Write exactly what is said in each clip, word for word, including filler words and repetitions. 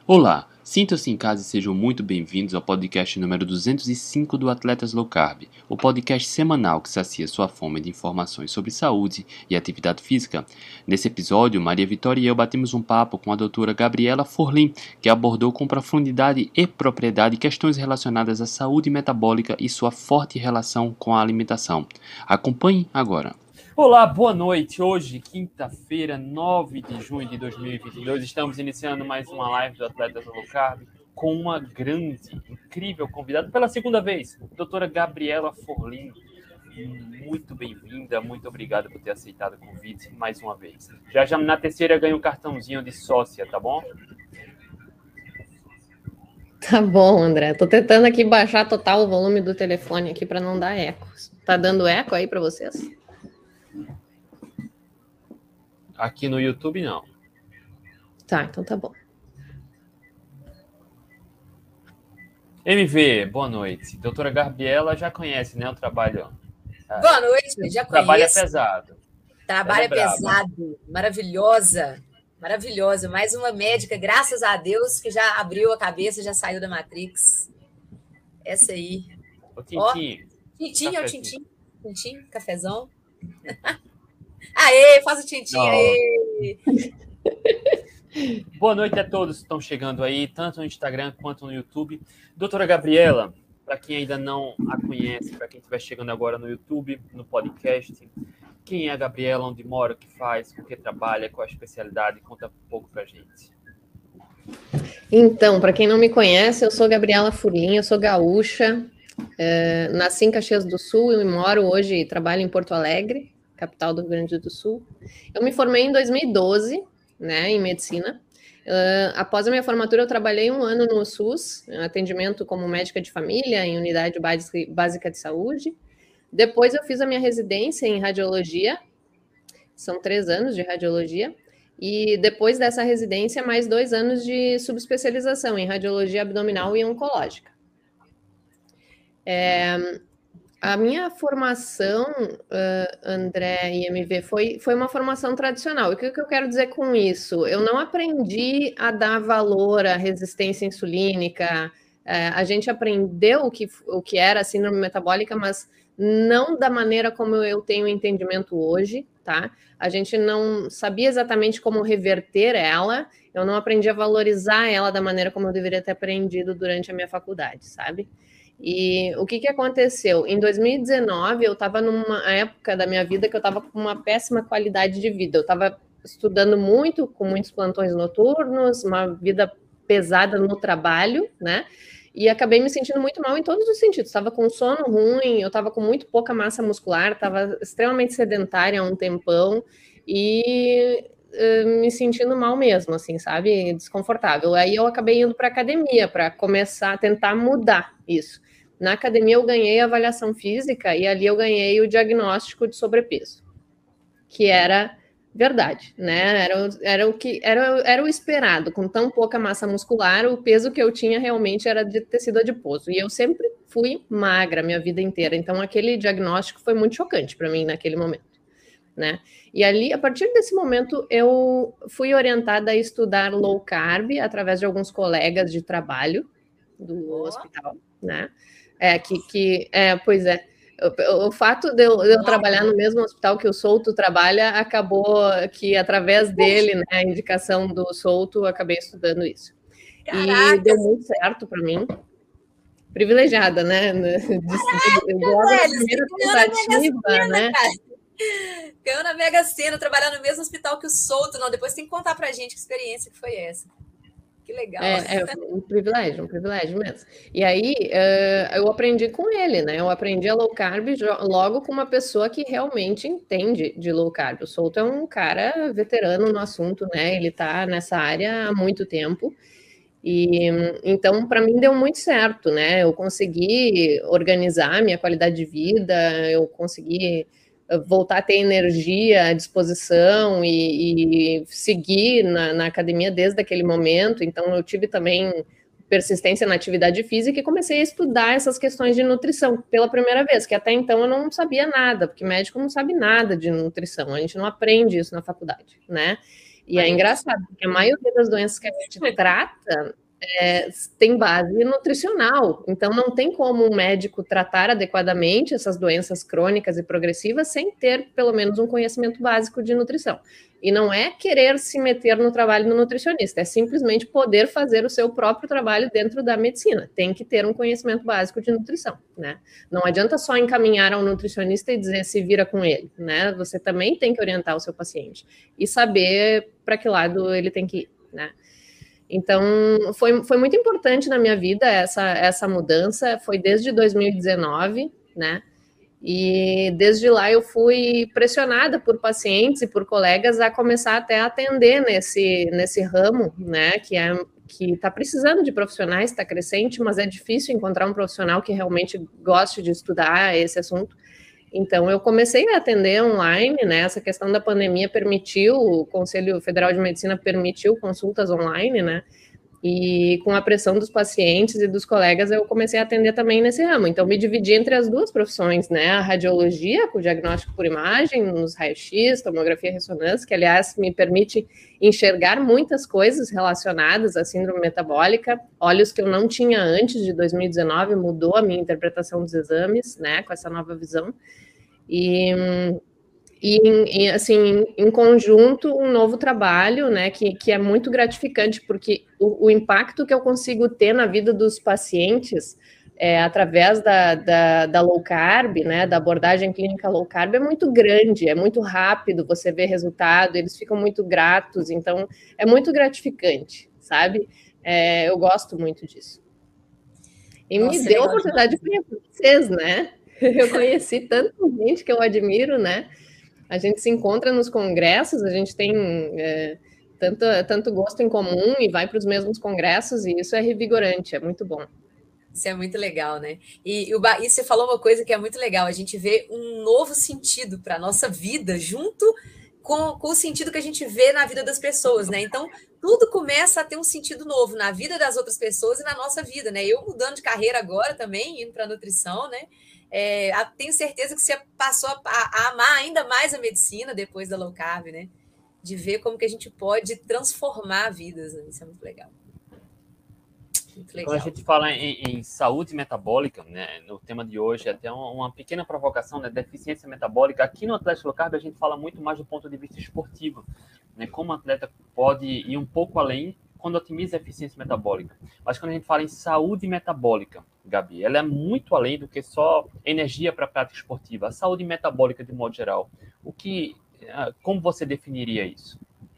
Olá, sintam-se em casa e sejam muito bem-vindos ao podcast número duzentos e cinco do Atletas Low Carb, o podcast semanal que sacia sua fome de informações sobre saúde e atividade física. Nesse episódio, Maria Vitória e eu batemos um papo com a doutora Gabriela Forlin, que abordou com profundidade e propriedade questões relacionadas à saúde metabólica e sua forte relação com a alimentação. Acompanhe agora. Olá, boa noite. Hoje, quinta-feira, nove de junho de dois mil e vinte e dois, estamos iniciando mais uma live do Atletas Low Carb com uma grande, incrível convidada pela segunda vez, a doutora Gabriela Forlin. Muito bem-vinda, muito obrigado por ter aceitado o convite mais uma vez. Já já na terceira ganha um cartãozinho de sócia, tá bom? Tá bom, André. Tô tentando aqui baixar total o volume do telefone aqui para não dar eco. Tá dando eco aí para vocês? Aqui no YouTube, não. Tá, então tá bom. M V, boa noite. Doutora Gabriela já conhece, né, o trabalho? Boa noite, já conheço. Trabalho é pesado. Trabalho é pesado, maravilhosa, maravilhosa. Mais uma médica, graças a Deus, que já abriu a cabeça, já saiu da Matrix. Essa aí. O Tintim. Ó, Tintim, é o Tintim. Tintim, cafezão. Aê, faz o tintim, oh. Aê! Boa noite a todos que estão chegando aí, tanto no Instagram quanto no YouTube. Doutora Gabriela, para quem ainda não a conhece, para quem estiver chegando agora no YouTube, no podcast, quem é a Gabriela, onde mora, o que faz, com que trabalha, qual a especialidade? Conta um pouco para a gente. Então, para quem não me conhece, eu sou Gabriela Forlin, eu sou gaúcha, é, nasci em Caxias do Sul e moro hoje e trabalho em Porto Alegre, capital do Rio Grande do Sul. Eu me formei em dois mil e doze, né, em medicina. Uh, após a minha formatura, eu trabalhei um ano no SUS, em atendimento como médica de família, em unidade básica de saúde. Depois eu fiz a minha residência em radiologia, são três anos de radiologia, e depois dessa residência, mais dois anos de subespecialização em radiologia abdominal e oncológica. É... A minha formação, uh, André e M V, foi, foi uma formação tradicional. E o que, que eu quero dizer com isso? Eu não aprendi a dar valor à resistência insulínica. Uh, a gente aprendeu o que, o que era a síndrome metabólica, mas não da maneira como eu tenho entendimento hoje, tá? A gente não sabia exatamente como reverter ela. Eu não aprendi a valorizar ela da maneira como eu deveria ter aprendido durante a minha faculdade, sabe? E o que, que aconteceu? Em dois mil e dezenove, eu estava numa época da minha vida que eu estava com uma péssima qualidade de vida. Eu estava estudando muito, com muitos plantões noturnos, uma vida pesada no trabalho, né? E acabei me sentindo muito mal em todos os sentidos. Estava com sono ruim, eu estava com muito pouca massa muscular, estava extremamente sedentária há um tempão e uh, me sentindo mal mesmo, assim, sabe? Desconfortável. Aí eu acabei indo para a academia para começar a tentar mudar isso. Na academia eu ganhei a avaliação física e ali eu ganhei o diagnóstico de sobrepeso, que era verdade, né? Era, era, o, que, era, era o esperado, com tão pouca massa muscular, o peso que eu tinha realmente era de tecido adiposo. E eu sempre fui magra minha vida inteira, então aquele diagnóstico foi muito chocante para mim naquele momento, né? E ali, a partir desse momento, eu fui orientada a estudar low carb através de alguns colegas de trabalho do oh. hospital, né? É, que, que, é, pois é, o, o fato de eu, de eu trabalhar no mesmo hospital que o Souto trabalha, acabou que através dele, né, a indicação do Souto, eu acabei estudando isso. Caraca. E deu muito certo para mim. Privilegiada, né? Logo a primeira tentativa, né? Ganhou na Mega Sena, trabalhando no mesmo hospital que o Souto. Não, depois tem que contar pra gente que experiência que foi essa. Que legal. É, é um privilégio, um privilégio mesmo. E aí, uh, eu aprendi com ele, né? Eu aprendi a low carb logo com uma pessoa que realmente entende de low carb. O Souto é um cara veterano no assunto, né? Ele tá nessa área há muito tempo. E então, para mim, deu muito certo, né? Eu consegui organizar minha qualidade de vida, eu consegui voltar a ter energia à disposição e, e seguir na, na academia desde aquele momento. Então, eu tive também persistência na atividade física e comecei a estudar essas questões de nutrição pela primeira vez, que até então eu não sabia nada, porque médico não sabe nada de nutrição, a gente não aprende isso na faculdade, né? E é engraçado, porque a maioria das doenças que a gente trata é, tem base nutricional. Então, não tem como um médico tratar adequadamente essas doenças crônicas e progressivas sem ter, pelo menos, um conhecimento básico de nutrição. E não é querer se meter no trabalho do nutricionista, é simplesmente poder fazer o seu próprio trabalho dentro da medicina. Tem que ter um conhecimento básico de nutrição, né? Não adianta só encaminhar ao nutricionista e dizer se vira com ele, né? Você também tem que orientar o seu paciente e saber para que lado ele tem que ir, né? Então, foi, foi muito importante na minha vida essa, essa mudança, foi desde dois mil e dezenove, né? E desde lá eu fui pressionada por pacientes e por colegas a começar até a atender nesse, nesse ramo, né? Que é que está precisando de profissionais, está crescente, mas é difícil encontrar um profissional que realmente goste de estudar esse assunto. Então, eu comecei a atender online, né? Essa questão da pandemia permitiu, o Conselho Federal de Medicina permitiu consultas online, né? E com a pressão dos pacientes e dos colegas, eu comecei a atender também nesse ramo. Então, me dividi entre as duas profissões, né? A radiologia, com o diagnóstico por imagem, nos raios-x, tomografia e ressonância, que, aliás, me permite enxergar muitas coisas relacionadas à síndrome metabólica. Olhos que eu não tinha antes de dois mil e dezenove, mudou a minha interpretação dos exames, né? Com essa nova visão. E... E, assim, em conjunto, um novo trabalho, né, que, que é muito gratificante, porque o, o impacto que eu consigo ter na vida dos pacientes, é, através da, da, da low carb, né, da abordagem clínica low carb, é muito grande, é muito rápido, você vê resultado, eles ficam muito gratos, então, é muito gratificante, sabe? É, eu gosto muito disso. E Nossa, me deu a oportunidade de conhecer vocês, né? Eu conheci tanta gente que eu admiro, né? A gente se encontra nos congressos, a gente tem é, tanto, tanto gosto em comum e vai para os mesmos congressos, e isso é revigorante, é muito bom. Isso é muito legal, né? E, e, o, e você falou uma coisa que é muito legal, a gente vê um novo sentido para a nossa vida junto com, com o sentido que a gente vê na vida das pessoas, né? Então, tudo começa a ter um sentido novo na vida das outras pessoas e na nossa vida, né? Eu mudando de carreira agora também, indo para a nutrição, né? É, tenho certeza que você passou a, a amar ainda mais a medicina depois da low carb, né? De ver como que a gente pode transformar vidas, né? Isso é muito legal. Muito legal. Quando a gente fala em, em saúde metabólica, né, no tema de hoje, até uma, uma pequena provocação, né, deficiência metabólica. Aqui no Atlético Low Carb a gente fala muito mais do ponto de vista esportivo, né, como o atleta pode ir um pouco além quando otimiza a eficiência metabólica. Mas quando a gente fala em saúde metabólica, Gabi, ela é muito além do que só energia para a prática esportiva. A saúde metabólica, de modo geral, o que, como você definiria isso?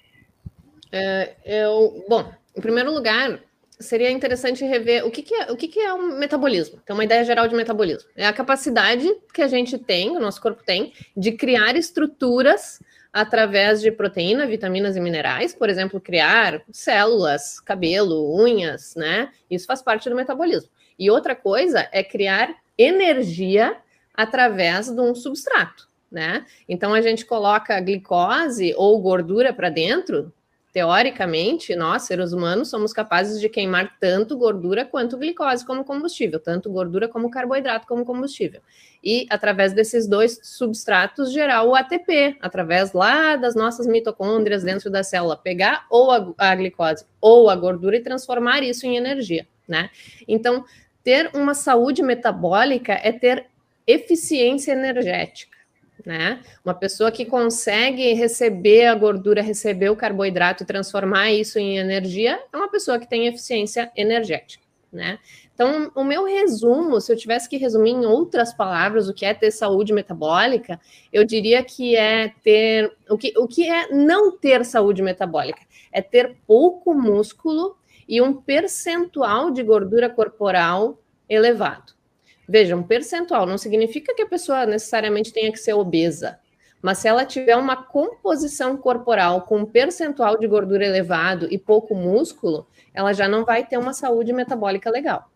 É, eu, bom, em primeiro lugar, seria interessante rever o que, que, é, o que, que é um metabolismo. Tem uma ideia geral de metabolismo. É a capacidade que a gente tem, o nosso corpo tem, de criar estruturas através de proteína, vitaminas e minerais, por exemplo, criar células, cabelo, unhas, né? Isso faz parte do metabolismo. E outra coisa é criar energia através de um substrato, né? Então, a gente coloca glicose ou gordura para dentro. Teoricamente, nós, seres humanos, somos capazes de queimar tanto gordura quanto glicose como combustível, tanto gordura como carboidrato como combustível. E, através desses dois substratos, gerar o A T P, através lá das nossas mitocôndrias dentro da célula, pegar ou a, a glicose ou a gordura e transformar isso em energia, né? Então, ter uma saúde metabólica é ter eficiência energética. Né? Uma pessoa que consegue receber a gordura, receber o carboidrato e transformar isso em energia, é uma pessoa que tem eficiência energética, né? Então, o meu resumo, se eu tivesse que resumir em outras palavras o que é ter saúde metabólica, eu diria que é ter... O que, o que é não ter saúde metabólica? É ter pouco músculo e um percentual de gordura corporal elevado. Veja, um percentual não significa que a pessoa necessariamente tenha que ser obesa, mas se ela tiver uma composição corporal com um percentual de gordura elevado e pouco músculo, ela já não vai ter uma saúde metabólica legal.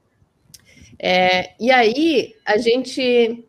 É, e aí, a gente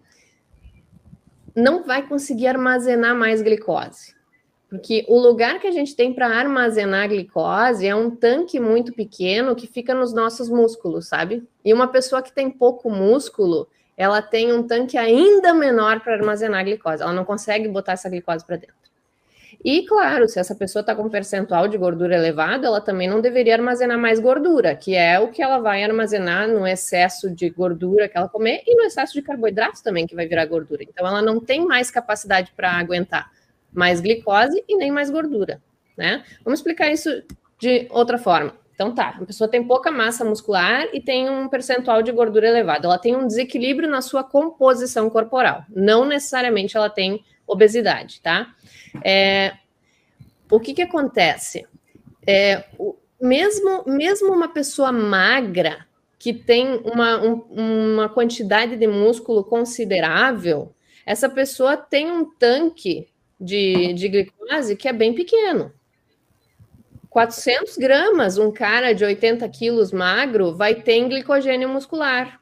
não vai conseguir armazenar mais glicose. Porque o lugar que a gente tem para armazenar glicose é um tanque muito pequeno que fica nos nossos músculos, sabe? E uma pessoa que tem pouco músculo, ela tem um tanque ainda menor para armazenar glicose. Ela não consegue botar essa glicose para dentro. E, claro, se essa pessoa está com um percentual de gordura elevado, ela também não deveria armazenar mais gordura, que é o que ela vai armazenar no excesso de gordura que ela comer e no excesso de carboidratos também, que vai virar gordura. Então, ela não tem mais capacidade para aguentar mais glicose e nem mais gordura, né? Vamos explicar isso de outra forma. Então, tá, a pessoa tem pouca massa muscular e tem um percentual de gordura elevado. Ela tem um desequilíbrio na sua composição corporal. Não necessariamente ela tem obesidade, tá? É, o que que acontece? É, o, mesmo, mesmo uma pessoa magra, que tem uma, um, uma quantidade de músculo considerável, essa pessoa tem um tanque de, de glicose que é bem pequeno. quatrocentos gramas, um cara de oitenta quilos magro vai ter em glicogênio muscular.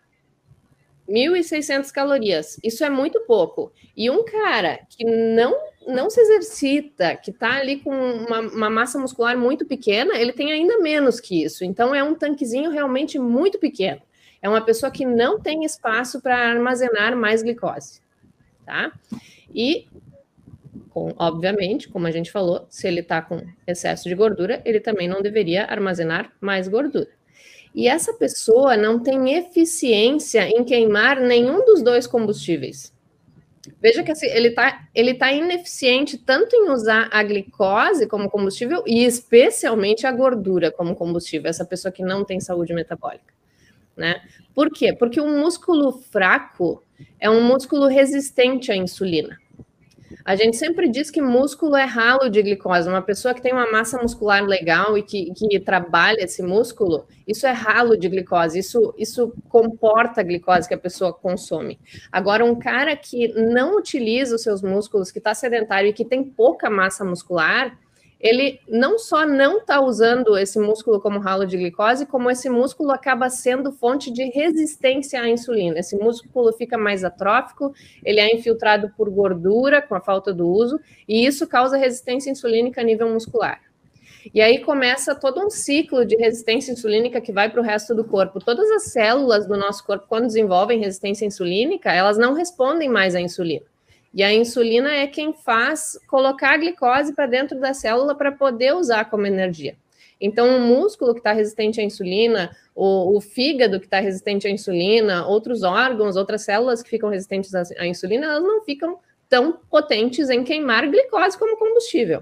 mil e seiscentas calorias. Isso é muito pouco. E um cara que não, não se exercita, que está ali com uma, uma massa muscular muito pequena, ele tem ainda menos que isso. Então, é um tanquezinho realmente muito pequeno. É uma pessoa que não tem espaço para armazenar mais glicose. Tá? E, com, obviamente, como a gente falou, se ele está com excesso de gordura, ele também não deveria armazenar mais gordura. E essa pessoa não tem eficiência em queimar nenhum dos dois combustíveis. Veja que assim, ele está ele tá ineficiente tanto em usar a glicose como combustível e especialmente a gordura como combustível, essa pessoa que não tem saúde metabólica, né? Por quê? Porque o músculo fraco é um músculo resistente à insulina. A gente sempre diz que músculo é ralo de glicose. Uma pessoa que tem uma massa muscular legal e que, que trabalha esse músculo, isso é ralo de glicose, isso, isso comporta a glicose que a pessoa consome. Agora, um cara que não utiliza os seus músculos, que está sedentário e que tem pouca massa muscular, ele não só não está usando esse músculo como ralo de glicose, como esse músculo acaba sendo fonte de resistência à insulina. Esse músculo fica mais atrófico, ele é infiltrado por gordura com a falta do uso, e isso causa resistência insulínica a nível muscular. E aí começa todo um ciclo de resistência insulínica que vai para o resto do corpo. Todas as células do nosso corpo, quando desenvolvem resistência insulínica, elas não respondem mais à insulina. E a insulina é quem faz colocar a glicose para dentro da célula para poder usar como energia. Então, o músculo que está resistente à insulina, o, o fígado que está resistente à insulina, outros órgãos, outras células que ficam resistentes à, à insulina, elas não ficam tão potentes em queimar glicose como combustível.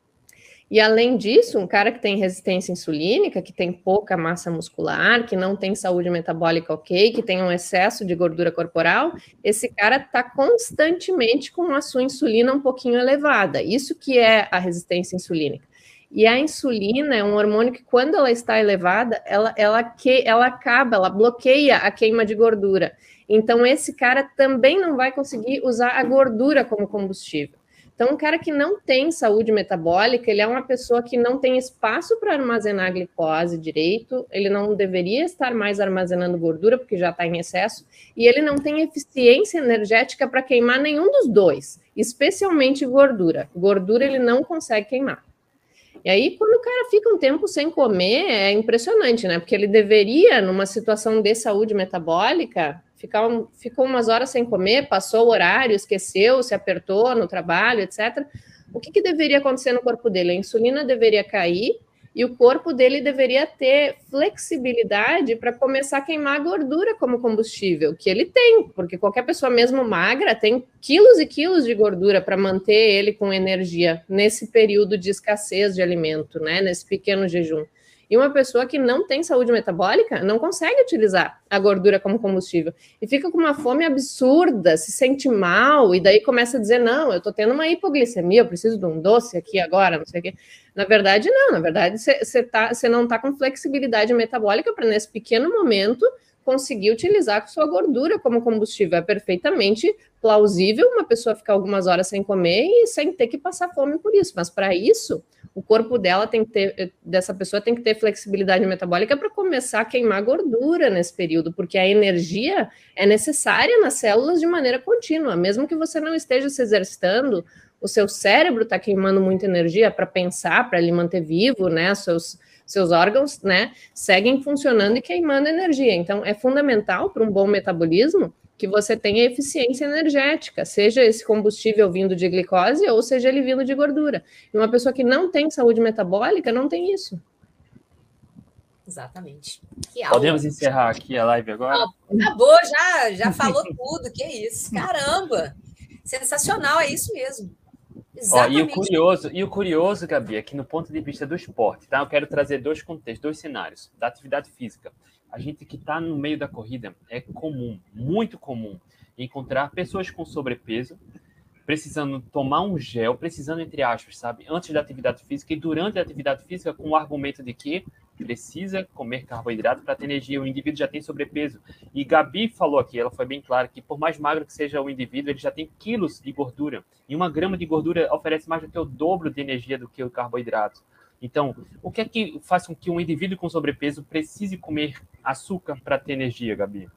E além disso, um cara que tem resistência insulínica, que tem pouca massa muscular, que não tem saúde metabólica ok, que tem um excesso de gordura corporal, esse cara está constantemente com a sua insulina um pouquinho elevada. Isso que é a resistência insulínica. E a insulina é um hormônio que, quando ela está elevada, ela, ela, que, ela acaba, ela bloqueia a queima de gordura. Então, esse cara também não vai conseguir usar a gordura como combustível. Então, um cara que não tem saúde metabólica, ele é uma pessoa que não tem espaço para armazenar glicose direito, ele não deveria estar mais armazenando gordura, porque já está em excesso, e ele não tem eficiência energética para queimar nenhum dos dois, especialmente gordura. Gordura ele não consegue queimar. E aí, quando o cara fica um tempo sem comer, é impressionante, né? Porque ele deveria, numa situação de saúde metabólica, ficar um, ficou umas horas sem comer, passou o horário, esqueceu, se apertou no trabalho, etcétera. O que, que deveria acontecer no corpo dele? A insulina deveria cair e o corpo dele deveria ter flexibilidade para começar a queimar a gordura como combustível, que ele tem, porque qualquer pessoa mesmo magra tem quilos e quilos de gordura para manter ele com energia nesse período de escassez de alimento, né, nesse pequeno jejum. E uma pessoa que não tem saúde metabólica não consegue utilizar a gordura como combustível. E fica com uma fome absurda, se sente mal, e daí começa a dizer, não, eu tô tendo uma hipoglicemia, eu preciso de um doce aqui agora, não sei o quê. Na verdade, não. Na verdade, você tá, não tá com flexibilidade metabólica para, nesse pequeno momento, conseguir utilizar a sua gordura como combustível. É perfeitamente plausível uma pessoa ficar algumas horas sem comer e sem ter que passar fome por isso. Mas, para isso, o corpo dela tem que ter, dessa pessoa tem que ter flexibilidade metabólica para começar a queimar gordura nesse período, porque a energia é necessária nas células de maneira contínua. Mesmo que você não esteja se exercitando, o seu cérebro está queimando muita energia para pensar, para lhe manter vivo, né? Seus, seus órgãos, né, seguem funcionando e queimando energia. Então, é fundamental para um bom metabolismo que você tenha eficiência energética, seja esse combustível vindo de glicose ou seja ele vindo de gordura. E uma pessoa que não tem saúde metabólica não tem isso. Exatamente. Podemos encerrar aqui a live agora? Não, acabou, já, já falou tudo, que é isso. Caramba! Sensacional, é isso mesmo. Ó, e o curioso, e o curioso, Gabi, é que no ponto de vista do esporte, tá? Eu quero trazer dois contextos, dois cenários da atividade física. A gente que está no meio da corrida é comum, muito comum, encontrar pessoas com sobrepeso, precisando tomar um gel, precisando, entre aspas, sabe, antes da atividade física e durante a atividade física, com o argumento de que precisa comer carboidrato para ter energia, o indivíduo já tem sobrepeso. E Gabi falou aqui, ela foi bem clara, que por mais magro que seja o indivíduo, ele já tem quilos de gordura. E uma grama de gordura oferece mais do que o dobro de energia do que o carboidrato. Então, o que é que faz com que um indivíduo com sobrepeso precise comer açúcar para ter energia, Gabi?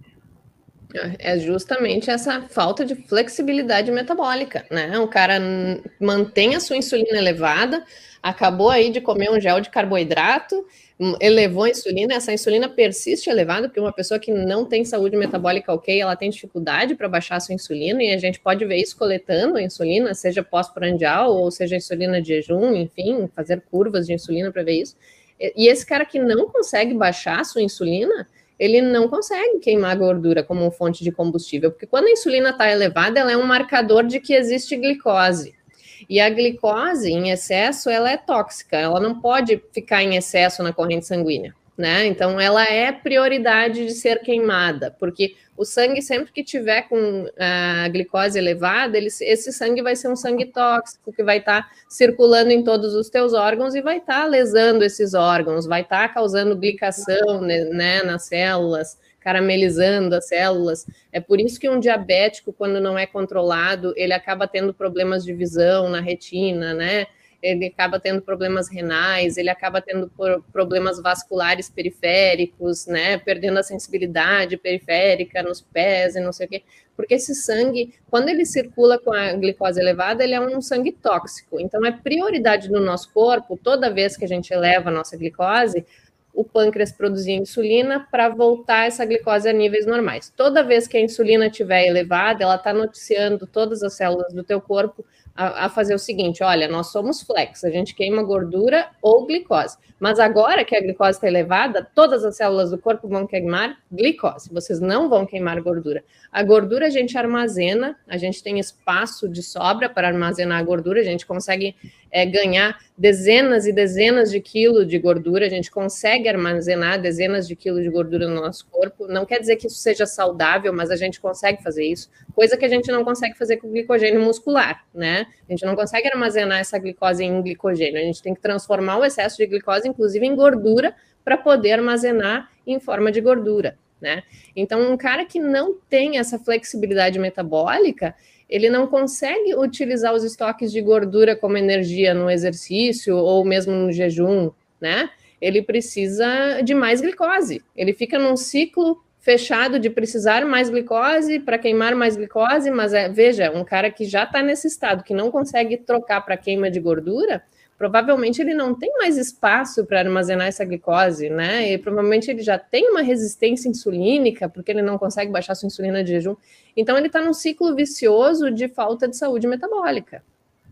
É justamente essa falta de flexibilidade metabólica, né? O cara mantém a sua insulina elevada, acabou aí de comer um gel de carboidrato, elevou a insulina, essa insulina persiste elevada, porque uma pessoa que não tem saúde metabólica ok, ela tem dificuldade para baixar a sua insulina, e a gente pode ver isso coletando a insulina, seja pós-prandial, ou seja insulina de jejum, enfim, fazer curvas de insulina para ver isso. E esse cara que não consegue baixar a sua insulina, ele não consegue queimar gordura como fonte de combustível, porque quando a insulina está elevada, ela é um marcador de que existe glicose. E a glicose, em excesso, ela é tóxica, ela não pode ficar em excesso na corrente sanguínea, né? Então, ela é prioridade de ser queimada, porque o sangue, sempre que tiver com a glicose elevada, ele, esse sangue vai ser um sangue tóxico, que vai estar tá circulando em todos os teus órgãos e vai estar tá lesando esses órgãos, vai estar tá causando glicação, né, nas células, caramelizando as células. É por isso que um diabético, quando não é controlado, ele acaba tendo problemas de visão na retina, né? Ele acaba tendo problemas renais, ele acaba tendo problemas vasculares periféricos, né? Perdendo a sensibilidade periférica nos pés e não sei o quê. Porque esse sangue, quando ele circula com a glicose elevada, ele é um sangue tóxico. Então, é prioridade do nosso corpo, toda vez que a gente eleva a nossa glicose, o pâncreas produzir insulina para voltar essa glicose a níveis normais. Toda vez que a insulina estiver elevada, ela está noticiando todas as células do teu corpo a, a fazer o seguinte: olha, nós somos flex, a gente queima gordura ou glicose, mas agora que a glicose está elevada, todas as células do corpo vão queimar glicose, vocês não vão queimar gordura. A gordura a gente armazena, a gente tem espaço de sobra para armazenar a gordura, a gente consegue é, ganhar dezenas e dezenas de quilos de gordura, a gente consegue armazenar dezenas de quilos de gordura no nosso corpo. Não quer dizer que isso seja saudável, mas a gente consegue fazer isso, coisa que a gente não consegue fazer com glicogênio muscular, né? A gente não consegue armazenar essa glicose em glicogênio, a gente tem que transformar o excesso de glicose, inclusive, em gordura, para poder armazenar em forma de gordura, né? Então, um cara que não tem essa flexibilidade metabólica, ele não consegue utilizar os estoques de gordura como energia no exercício ou mesmo no jejum, né? Ele precisa de mais glicose. Ele fica num ciclo fechado de precisar mais glicose para queimar mais glicose, mas é, veja, um cara que já está nesse estado, que não consegue trocar para queima de gordura, provavelmente ele não tem mais espaço para armazenar essa glicose, né? E provavelmente ele já tem uma resistência insulínica, porque ele não consegue baixar sua insulina de jejum. Então ele está num ciclo vicioso de falta de saúde metabólica.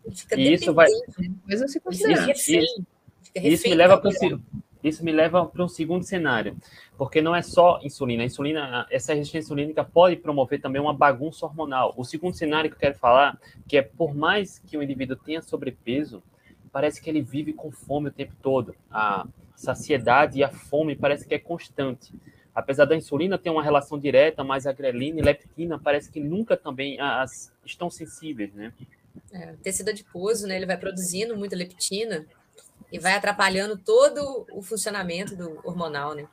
E isso vai... Coisa a se considerar. Isso, isso, isso me leva para o Isso me leva para um segundo cenário, porque não é só insulina. A insulina, essa resistência insulínica pode promover também uma bagunça hormonal. O segundo cenário que eu quero falar, que é por mais que o indivíduo tenha sobrepeso, parece que ele vive com fome o tempo todo. A saciedade e a fome parece que é constante. Apesar da insulina ter uma relação direta, mas a grelina e leptina parece que nunca também as, estão sensíveis, né? É, o tecido adiposo, né? Ele vai produzindo muita leptina e vai atrapalhando todo o funcionamento do hormonal, né?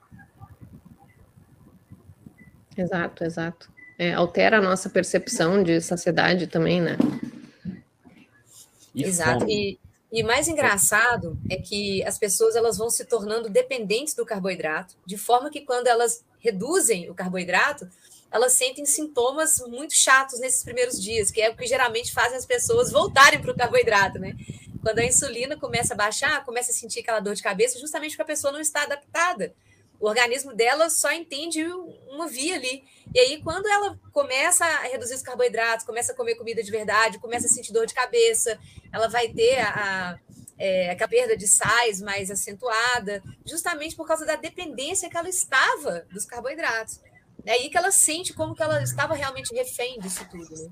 Exato, exato. É, altera a nossa percepção de saciedade também, né? E exato. Fome. E E mais engraçado é que as pessoas elas vão se tornando dependentes do carboidrato, de forma que quando elas reduzem o carboidrato, elas sentem sintomas muito chatos nesses primeiros dias, que é o que geralmente fazem as pessoas voltarem para o carboidrato, né? Quando a insulina começa a baixar, começa a sentir aquela dor de cabeça, justamente porque a pessoa não está adaptada. o organismo dela só entende uma via ali. E aí, quando ela começa a reduzir os carboidratos, começa a comer comida de verdade, começa a sentir dor de cabeça, ela vai ter a, a, é, a perda de sais mais acentuada, justamente por causa da dependência que ela estava dos carboidratos. É aí que ela sente como que ela estava realmente refém disso tudo, né?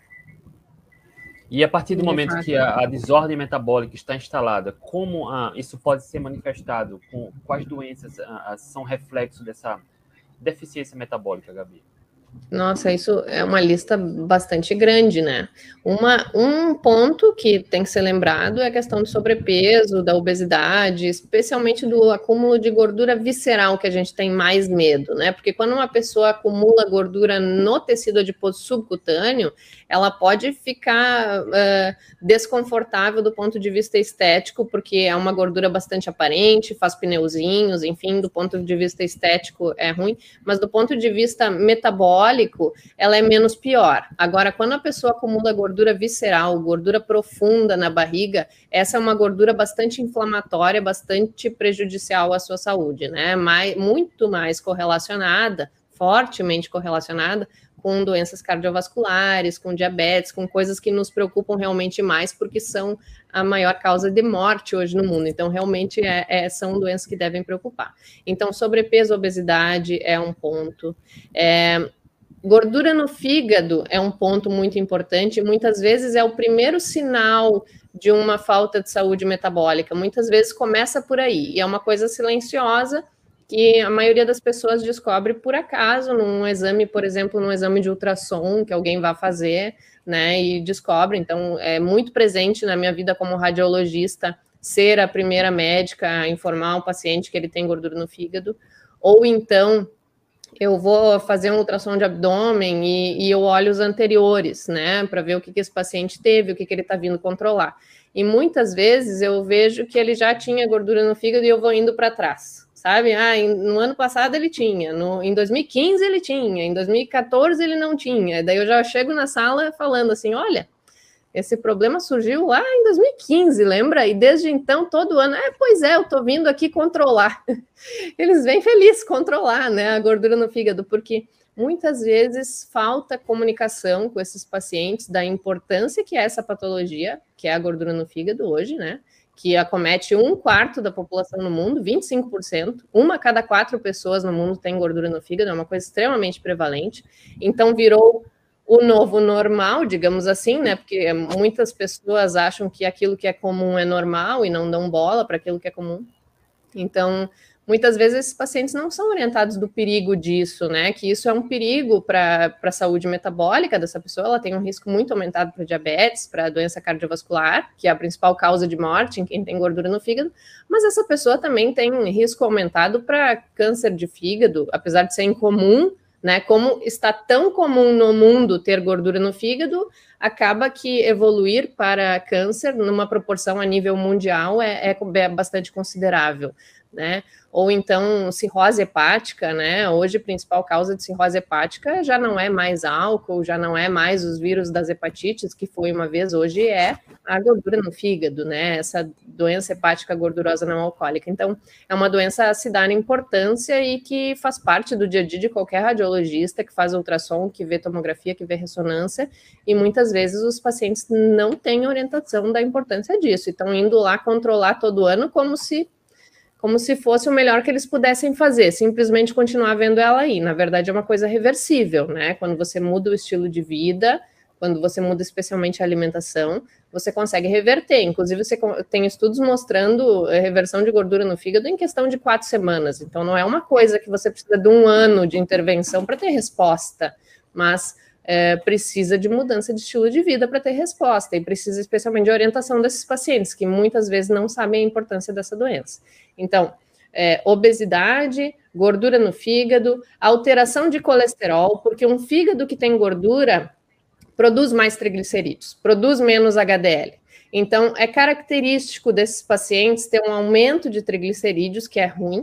E a partir do momento que a, a desordem metabólica está instalada, como ah, isso pode ser manifestado? Com, quais doenças ah, são reflexo dessa deficiência metabólica, Gabi? Nossa, isso é uma lista bastante grande, né? Uma, um ponto que tem que ser lembrado é a questão do sobrepeso, da obesidade, especialmente do acúmulo de gordura visceral, que a gente tem mais medo, né? Porque quando uma pessoa acumula gordura no tecido adiposo subcutâneo, ela pode ficar uh, desconfortável do ponto de vista estético, porque é uma gordura bastante aparente, faz pneuzinhos, enfim, do ponto de vista estético é ruim, mas do ponto de vista metabólico, ela é menos pior. Agora, quando a pessoa acumula gordura visceral, gordura profunda na barriga, essa é uma gordura bastante inflamatória, bastante prejudicial à sua saúde, né? Mais, muito mais correlacionada, fortemente correlacionada com doenças cardiovasculares, com diabetes, com coisas que nos preocupam realmente mais, porque são a maior causa de morte hoje no mundo. Então, realmente, é, é, são doenças que devem preocupar. Então, sobrepeso, obesidade é um ponto. É, gordura no fígado é um ponto muito importante. Muitas vezes é o primeiro sinal de uma falta de saúde metabólica. Muitas vezes começa por aí. E é uma coisa silenciosa, que a maioria das pessoas descobre por acaso, num exame, por exemplo, num exame de ultrassom que alguém vai fazer, né, e descobre. Então, é muito presente na minha vida como radiologista ser a primeira médica a informar um paciente que ele tem gordura no fígado, ou então eu vou fazer um ultrassom de abdômen e, e eu olho os anteriores, né, para ver o que, que esse paciente teve, o que, que ele está vindo controlar. E muitas vezes eu vejo que ele já tinha gordura no fígado e eu vou indo para trás. Sabe? Ah, no ano passado ele tinha, no, em dois mil e quinze ele tinha, em dois mil e quatorze ele não tinha. Daí eu já chego na sala falando assim, olha, esse problema surgiu lá em dois mil e quinze, lembra? E desde então, todo ano, é, pois é, eu tô vindo aqui controlar. Eles vêm felizes controlar, né, a gordura no fígado, porque muitas vezes falta comunicação com esses pacientes da importância que é essa patologia, que é a gordura no fígado hoje, né? Que acomete um quarto da população no mundo, vinte e cinco por cento, uma a cada quatro pessoas no mundo tem gordura no fígado, é uma coisa extremamente prevalente. Então, virou o novo normal, digamos assim, né? Porque muitas pessoas acham que aquilo que é comum é normal e não dão bola para aquilo que é comum. Então, muitas vezes esses pacientes não são orientados do perigo disso, né? Que isso é um perigo para a saúde metabólica dessa pessoa, ela tem um risco muito aumentado para diabetes, para doença cardiovascular, que é a principal causa de morte em quem tem gordura no fígado, mas essa pessoa também tem risco aumentado para câncer de fígado, apesar de ser incomum, né? Como está tão comum no mundo ter gordura no fígado, acaba que evoluir para câncer numa proporção a nível mundial é, é bastante considerável, né? Ou então cirrose hepática, né? Hoje a principal causa de cirrose hepática já não é mais álcool, já não é mais os vírus das hepatites, que foi uma vez, hoje é a gordura no fígado, né? Essa doença hepática gordurosa não alcoólica. Então, é uma doença a se dar importância e que faz parte do dia a dia de qualquer radiologista que faz ultrassom, que vê tomografia, que vê ressonância, e muitas vezes os pacientes não têm orientação da importância disso, e estão indo lá controlar todo ano como se como se fosse o melhor que eles pudessem fazer, simplesmente continuar vendo ela aí. Na verdade, é uma coisa reversível, né? Quando você muda o estilo de vida, quando você muda especialmente a alimentação, você consegue reverter. Inclusive, você tem estudos mostrando a reversão de gordura no fígado em questão de quatro semanas. Então, não é uma coisa que você precisa de um ano de intervenção para ter resposta, mas é, precisa de mudança de estilo de vida para ter resposta, e precisa especialmente de orientação desses pacientes, que muitas vezes não sabem a importância dessa doença. Então, é, obesidade, gordura no fígado, alteração de colesterol, porque um fígado que tem gordura produz mais triglicerídeos, produz menos H D L. Então, é característico desses pacientes ter um aumento de triglicerídeos, que é ruim,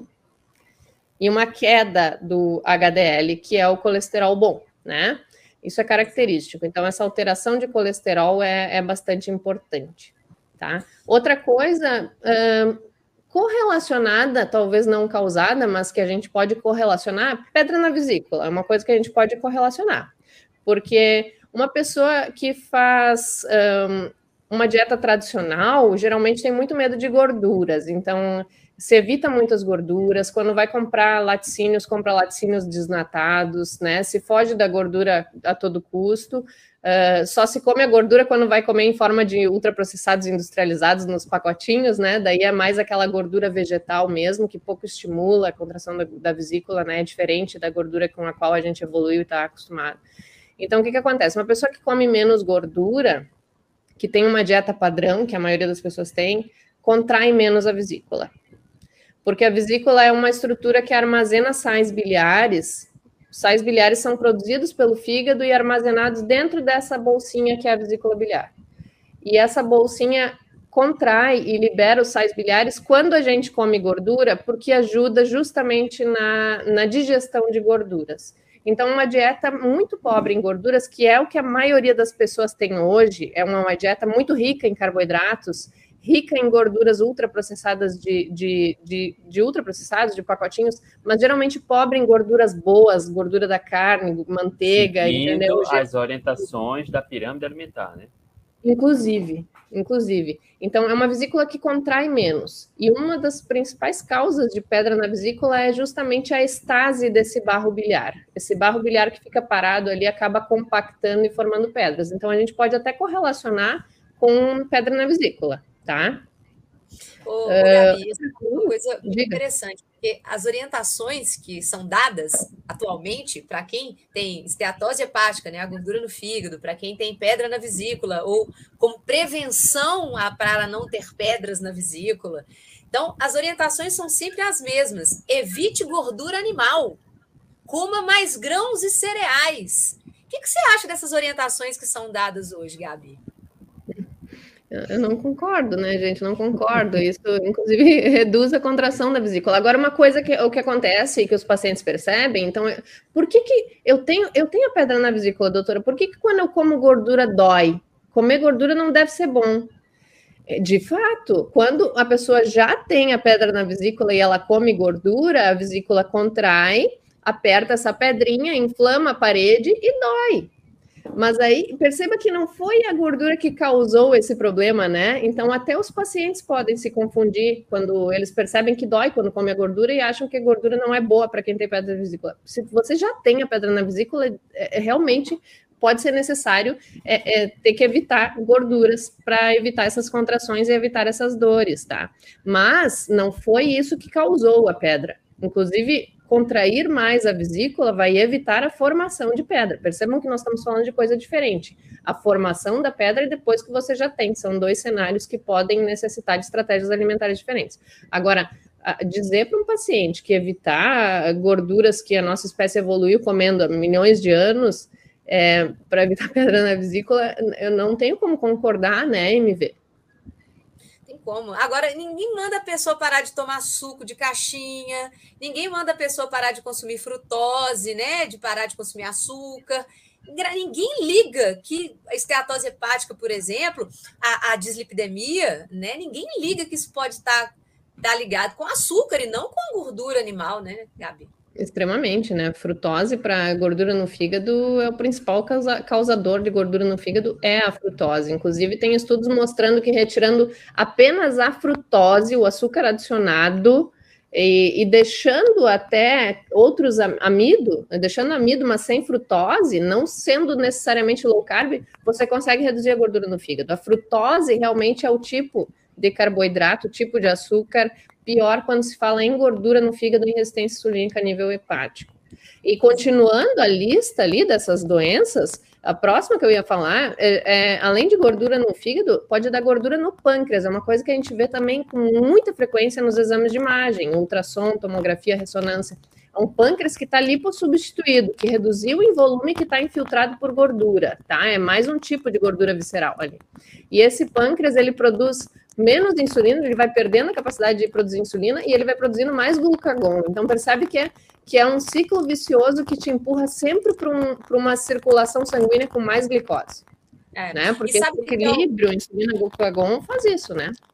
e uma queda do H D L, que é o colesterol bom, né? Isso é característico. Então, essa alteração de colesterol é, é bastante importante, tá? Outra coisa, hum, correlacionada, talvez não causada, mas que a gente pode correlacionar, pedra na vesícula, é uma coisa que a gente pode correlacionar. Porque uma pessoa que faz um, uma dieta tradicional, geralmente tem muito medo de gorduras, então se evita muitas gorduras, quando vai comprar laticínios, compra laticínios desnatados, né? Se foge da gordura a todo custo, uh, só se come a gordura quando vai comer em forma de ultraprocessados industrializados nos pacotinhos, né? Daí é mais aquela gordura vegetal mesmo, que pouco estimula a contração da, da vesícula, né? É diferente da gordura com a qual a gente evoluiu e está acostumado. Então, o que que acontece? Uma pessoa que come menos gordura, que tem uma dieta padrão, que a maioria das pessoas tem, contrai menos a vesícula. Porque a vesícula é uma estrutura que armazena sais biliares. Os sais biliares são produzidos pelo fígado e armazenados dentro dessa bolsinha que é a vesícula biliar. E essa bolsinha contrai e libera os sais biliares quando a gente come gordura, porque ajuda justamente na, na digestão de gorduras. Então, uma dieta muito pobre em gorduras, que é o que a maioria das pessoas tem hoje, é uma, uma dieta muito rica em carboidratos, rica em gorduras ultraprocessadas de, de, de, de ultraprocessados, de pacotinhos, mas geralmente pobre em gorduras boas, gordura da carne, manteiga, seguindo entendeu? As orientações da pirâmide alimentar, né? Inclusive, inclusive. Então, é uma vesícula que contrai menos. E uma das principais causas de pedra na vesícula é justamente a estase desse barro biliar. Esse barro biliar que fica parado ali acaba compactando e formando pedras. Então, a gente pode até correlacionar com pedra na vesícula, tá? Ô, ô, Gabi, isso é uma Uh, coisa muito diga. interessante, porque as orientações que são dadas atualmente para quem tem esteatose hepática, né, a gordura no fígado, para quem tem pedra na vesícula, ou como prevenção a- para não ter pedras na vesícula. Então, as orientações são sempre as mesmas. Evite gordura animal, coma mais grãos e cereais. O que que você acha dessas orientações que são dadas hoje, Gabi? Eu não concordo, né, gente? Não concordo. Isso, inclusive, reduz a contração da vesícula. Agora, uma coisa que o que acontece e que os pacientes percebem, então, é- por que que eu tenho, eu tenho a pedra na vesícula, doutora? Por que que quando eu como gordura dói? Comer gordura não deve ser bom. É, de fato, quando a pessoa já tem a pedra na vesícula e ela come gordura, a vesícula contrai, aperta essa pedrinha, inflama a parede e dói. Mas aí, perceba que não foi a gordura que causou esse problema, né? Então, até os pacientes podem se confundir quando eles percebem que dói quando come a gordura e acham que a gordura não é boa para quem tem pedra na vesícula. Se você já tem a pedra na vesícula, é, é, realmente pode ser necessário é, é, ter que evitar gorduras para evitar essas contrações e evitar essas dores, tá? Mas não foi isso que causou a pedra. Inclusive, contrair mais a vesícula vai evitar a formação de pedra. Percebam que nós estamos falando de coisa diferente. A formação da pedra e depois que você já tem. São dois cenários que podem necessitar de estratégias alimentares diferentes. Agora, dizer para um paciente que evitar gorduras que a nossa espécie evoluiu comendo há milhões de anos, é, para evitar pedra na vesícula, eu não tenho como concordar, né, M V? Tem como. Agora, ninguém manda a pessoa parar de tomar suco de caixinha, ninguém manda a pessoa parar de consumir frutose, né? De parar de consumir açúcar. Ninguém liga que a esteatose hepática, por exemplo, a, a dislipidemia, né? Ninguém liga que isso pode estar, estar ligado com açúcar e não com gordura animal, né, Gabi? Extremamente, né? Frutose para gordura no fígado é o principal causa, causador de gordura no fígado, é a frutose. Inclusive, tem estudos mostrando que retirando apenas a frutose, o açúcar adicionado, e, e deixando até outros amido, deixando amido, mas sem frutose, não sendo necessariamente low carb, você consegue reduzir a gordura no fígado. A frutose realmente é o tipo de carboidrato, o tipo de açúcar pior quando se fala em gordura no fígado e resistência insulínica a nível hepático. E continuando a lista ali dessas doenças, a próxima que eu ia falar, é, é, além de gordura no fígado, pode dar gordura no pâncreas, é uma coisa que a gente vê também com muita frequência nos exames de imagem, ultrassom, tomografia, ressonância. É um pâncreas que está lipossubstituído, que reduziu em volume e que está infiltrado por gordura, tá? É mais um tipo de gordura visceral ali. E esse pâncreas, ele produz menos insulina, ele vai perdendo a capacidade de produzir insulina e ele vai produzindo mais glucagon. Então, percebe que é, que é um ciclo vicioso que te empurra sempre para um, para uma circulação sanguínea com mais glicose. É. Né? Porque esse equilíbrio eu... insulina-glucagon faz isso, né?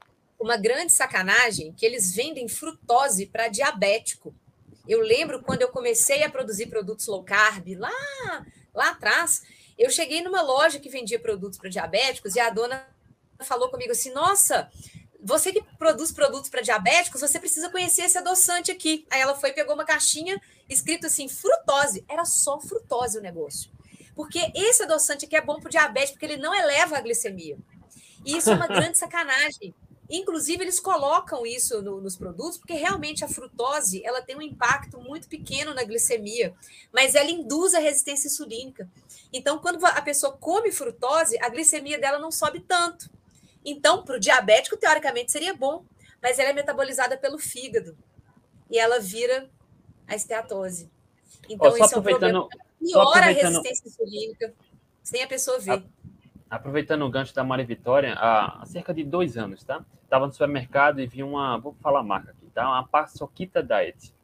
uma grande sacanagem que eles vendem frutose para diabético. Eu lembro quando eu comecei a produzir produtos low carb, lá, lá atrás, eu cheguei numa loja que vendia produtos para diabéticos e a dona falou comigo assim, nossa, você que produz produtos para diabéticos, você precisa conhecer esse adoçante aqui. Aí ela foi e pegou uma caixinha escrito assim, frutose. Era só frutose o negócio. Porque esse adoçante aqui é bom para o diabético, porque ele não eleva a glicemia. E isso é uma grande sacanagem. Inclusive, eles colocam isso no, nos produtos, porque realmente a frutose ela tem um impacto muito pequeno na glicemia, mas ela induz a resistência insulínica. Então, quando a pessoa come frutose, a glicemia dela não sobe tanto. Então, para o diabético, teoricamente, seria bom, mas ela é metabolizada pelo fígado e ela vira a esteatose. Então, oh, isso é um problema que piora a resistência insulínica sem a pessoa ver. A... Aproveitando o gancho da Maria Vitória, há, há cerca de dois anos, tá? Estava no supermercado e vi uma, vou falar a marca aqui, tá? Uma Paçoquita Diet.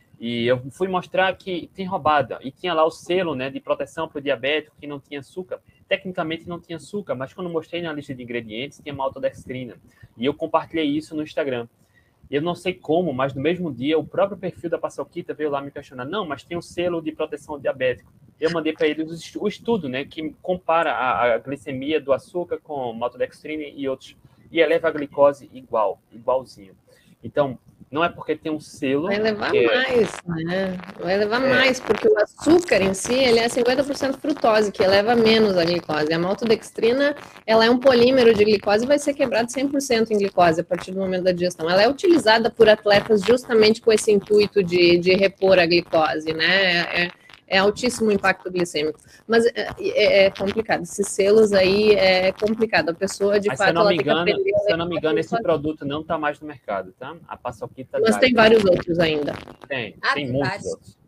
E eu fui mostrar que tem roubada. E tinha lá o selo, né, de proteção para o diabético, que não tinha açúcar. Tecnicamente não tinha açúcar, mas quando mostrei na lista de ingredientes, tinha maltodextrina. E eu compartilhei isso no Instagram. Eu não sei como, mas no mesmo dia, o próprio perfil da Paçoquita veio lá me questionar. Não, mas tem um selo de proteção ao diabético. Eu mandei para eles o estudo, né, que compara a, a glicemia do açúcar com maltodextrina e outros. E eleva a glicose igual, igualzinho. Então, não é porque tem um selo... Vai levar que... mais, né? Vai levar é. mais, porque o açúcar em si, ele é cinquenta por cento frutose, que eleva menos a glicose. A maltodextrina, ela é um polímero de glicose e vai ser quebrado cem por cento em glicose a partir do momento da digestão. Ela é utilizada por atletas justamente com esse intuito de, de repor a glicose, né? É, é altíssimo o impacto glicêmico. Mas é, é, é complicado. Esses selos aí é complicado. A pessoa, de Mas, fato, se eu não ela me tem engano, que aprender... Se eu não me engano, esse produto não está mais no mercado, tá? A Paçoquita... Mas tem vários outros ainda. Tem, ah, tem, tem muitos vários. outros.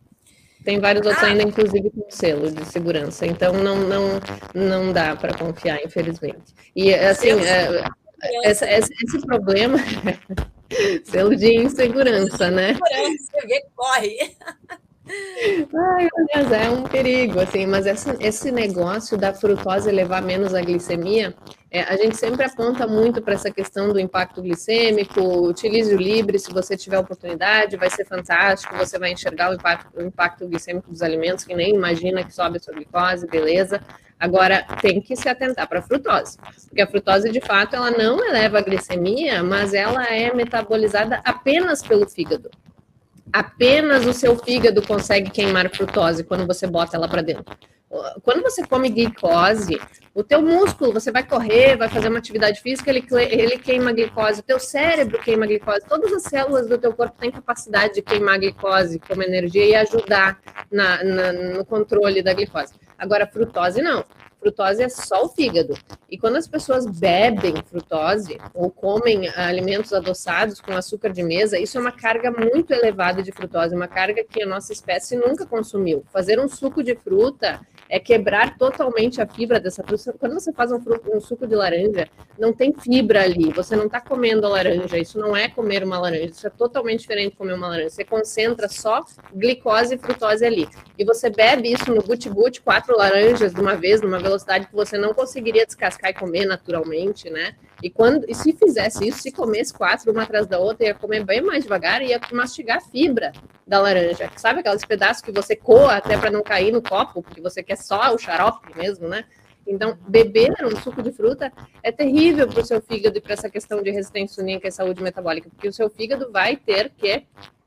Tem vários outros ah. ainda, inclusive com selo de segurança. Então, não, não, não dá para confiar, infelizmente. E, assim, é, essa, esse, esse problema... selo de insegurança, né? Você vê, corre... Ai, meu Deus, é um perigo, assim, mas esse, esse negócio da frutose levar menos a glicemia, é, a gente sempre aponta muito para essa questão do impacto glicêmico. Utilize o Libre se você tiver oportunidade, vai ser fantástico, você vai enxergar o impacto, o impacto glicêmico dos alimentos, que nem imagina que sobe a sua glicose, beleza. Agora, tem que se atentar para a frutose, porque a frutose, de fato, ela não eleva a glicemia, mas ela é metabolizada apenas pelo fígado. Apenas o seu fígado consegue queimar frutose quando você bota ela para dentro. Quando você come glicose, o teu músculo, você vai correr, vai fazer uma atividade física, ele, ele queima glicose, o teu cérebro queima glicose, todas as células do teu corpo têm capacidade de queimar glicose como energia e ajudar na, na, no controle da glicose. Agora, frutose não. Frutose é só o fígado. E quando as pessoas bebem frutose ou comem alimentos adoçados com açúcar de mesa, isso é uma carga muito elevada de frutose, uma carga que a nossa espécie nunca consumiu. Fazer um suco de fruta é quebrar totalmente a fibra dessa fruta. Quando você faz um, fruto, um suco de laranja, não tem fibra ali, você não está comendo a laranja, isso não é comer uma laranja, isso é totalmente diferente de comer uma laranja. Você concentra só glicose e frutose ali. E você bebe isso no guti-guti, quatro laranjas de uma vez, numa velocidade que você não conseguiria descascar e comer naturalmente, né? E, quando, e se fizesse isso, se comesse quatro uma atrás da outra, ia comer bem mais devagar e ia mastigar a fibra da laranja. Sabe aqueles pedaços que você coa até para não cair no copo, porque você quer só o xarope mesmo, né? Então, beber um suco de fruta é terrível para o seu fígado e para essa questão de resistência insulínica e saúde metabólica, porque o seu fígado vai ter que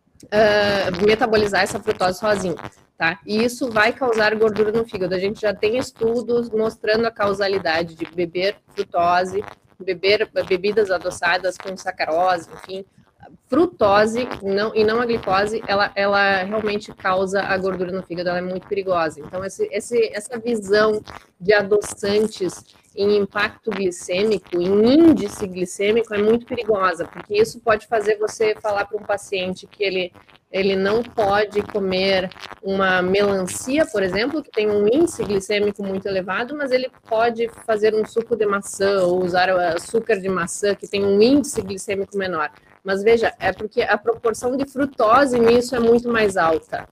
uh, metabolizar essa frutose sozinho. Tá? E isso vai causar gordura no fígado. A gente já tem estudos mostrando a causalidade de beber frutose, beber bebidas adoçadas com sacarose, enfim. Frutose não, e não a glicose, ela, ela realmente causa a gordura no fígado, ela é muito perigosa. Então, esse, esse, essa visão de adoçantes em impacto glicêmico, em índice glicêmico, é muito perigosa, porque isso pode fazer você falar para um paciente que ele, ele não pode comer uma melancia, por exemplo, que tem um índice glicêmico muito elevado, mas ele pode fazer um suco de maçã ou usar açúcar de maçã, que tem um índice glicêmico menor. Mas veja, é porque a proporção de frutose nisso é muito mais alta.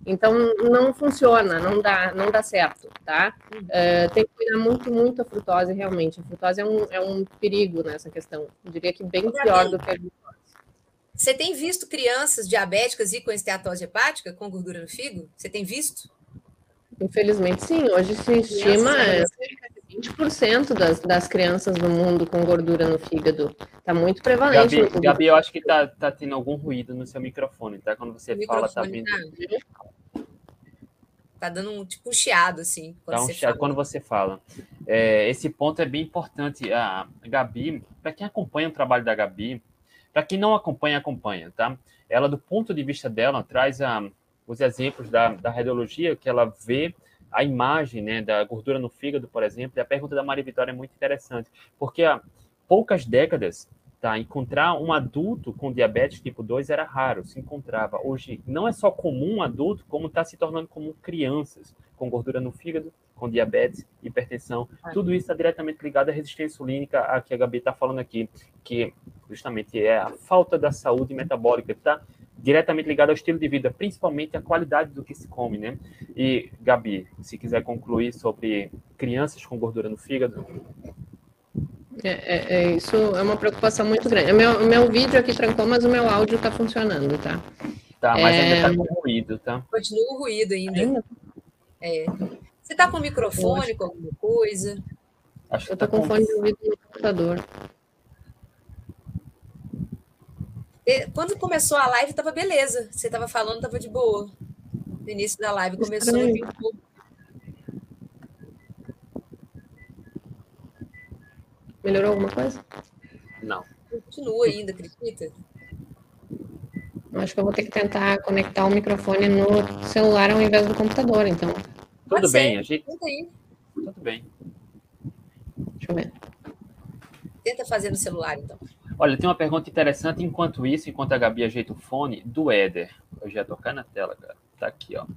Então, não funciona, não dá, não dá certo, tá? Uh, tem que cuidar muito, muito a frutose, realmente. A frutose é um, é um perigo nessa questão. Eu diria que bem pior do que a glicose. Você tem visto crianças diabéticas e com esteatose hepática, com gordura no fígado? Você tem visto? Infelizmente, sim. Hoje se estima cerca de vinte por cento das, das crianças no mundo com gordura no fígado. Está muito prevalente. Gabi, Gabi, eu acho que tá, tá tendo algum ruído no seu microfone, tá? Quando você o fala, tá vindo... Tá, tá dando um, tipo um chiado, assim. Quando, tá um você, chiado, fala. Quando você fala. É, esse ponto é bem importante. A Gabi, para quem acompanha o trabalho da Gabi, para quem não acompanha, acompanha, tá? Ela, do ponto de vista dela, traz a, os exemplos da, da radiologia, que ela vê a imagem, né, da gordura no fígado, por exemplo. E a pergunta da Maria Vitória é muito interessante, porque há poucas décadas, tá, encontrar um adulto com diabetes tipo dois era raro, se encontrava. Hoje, não é só comum adulto, como está se tornando comum crianças com gordura no fígado, com diabetes, hipertensão. Tudo isso está diretamente ligado à resistência insulínica, a que a Gabi está falando aqui, que justamente é a falta da saúde metabólica, está diretamente ligado ao estilo de vida, principalmente à qualidade do que se come, né? E, Gabi, se quiser concluir sobre crianças com gordura no fígado... É, é, é, isso é uma preocupação muito grande. O meu, o meu vídeo aqui trancou, mas o meu áudio está funcionando, tá? Tá, mas é... ainda está com ruído, tá? Continua o ruído ainda. ainda? É. Você está com o microfone, acho... com alguma coisa? Acho que eu estou tá com fone de ouvido no computador. Quando começou a live, estava beleza. Você estava falando, estava de boa. No início da live começou a vir um pouco. Melhorou alguma coisa? Não. Continua ainda, acredita? Acho que eu vou ter que tentar conectar o microfone no celular ao invés do computador, então. Tudo bem, a gente... Tudo bem. Deixa eu ver. Tenta fazer no celular, então. Olha, tem uma pergunta interessante, enquanto isso, enquanto a Gabi ajeita o fone, do Éder. Eu já ia tocar na tela, cara. Tá aqui, ó.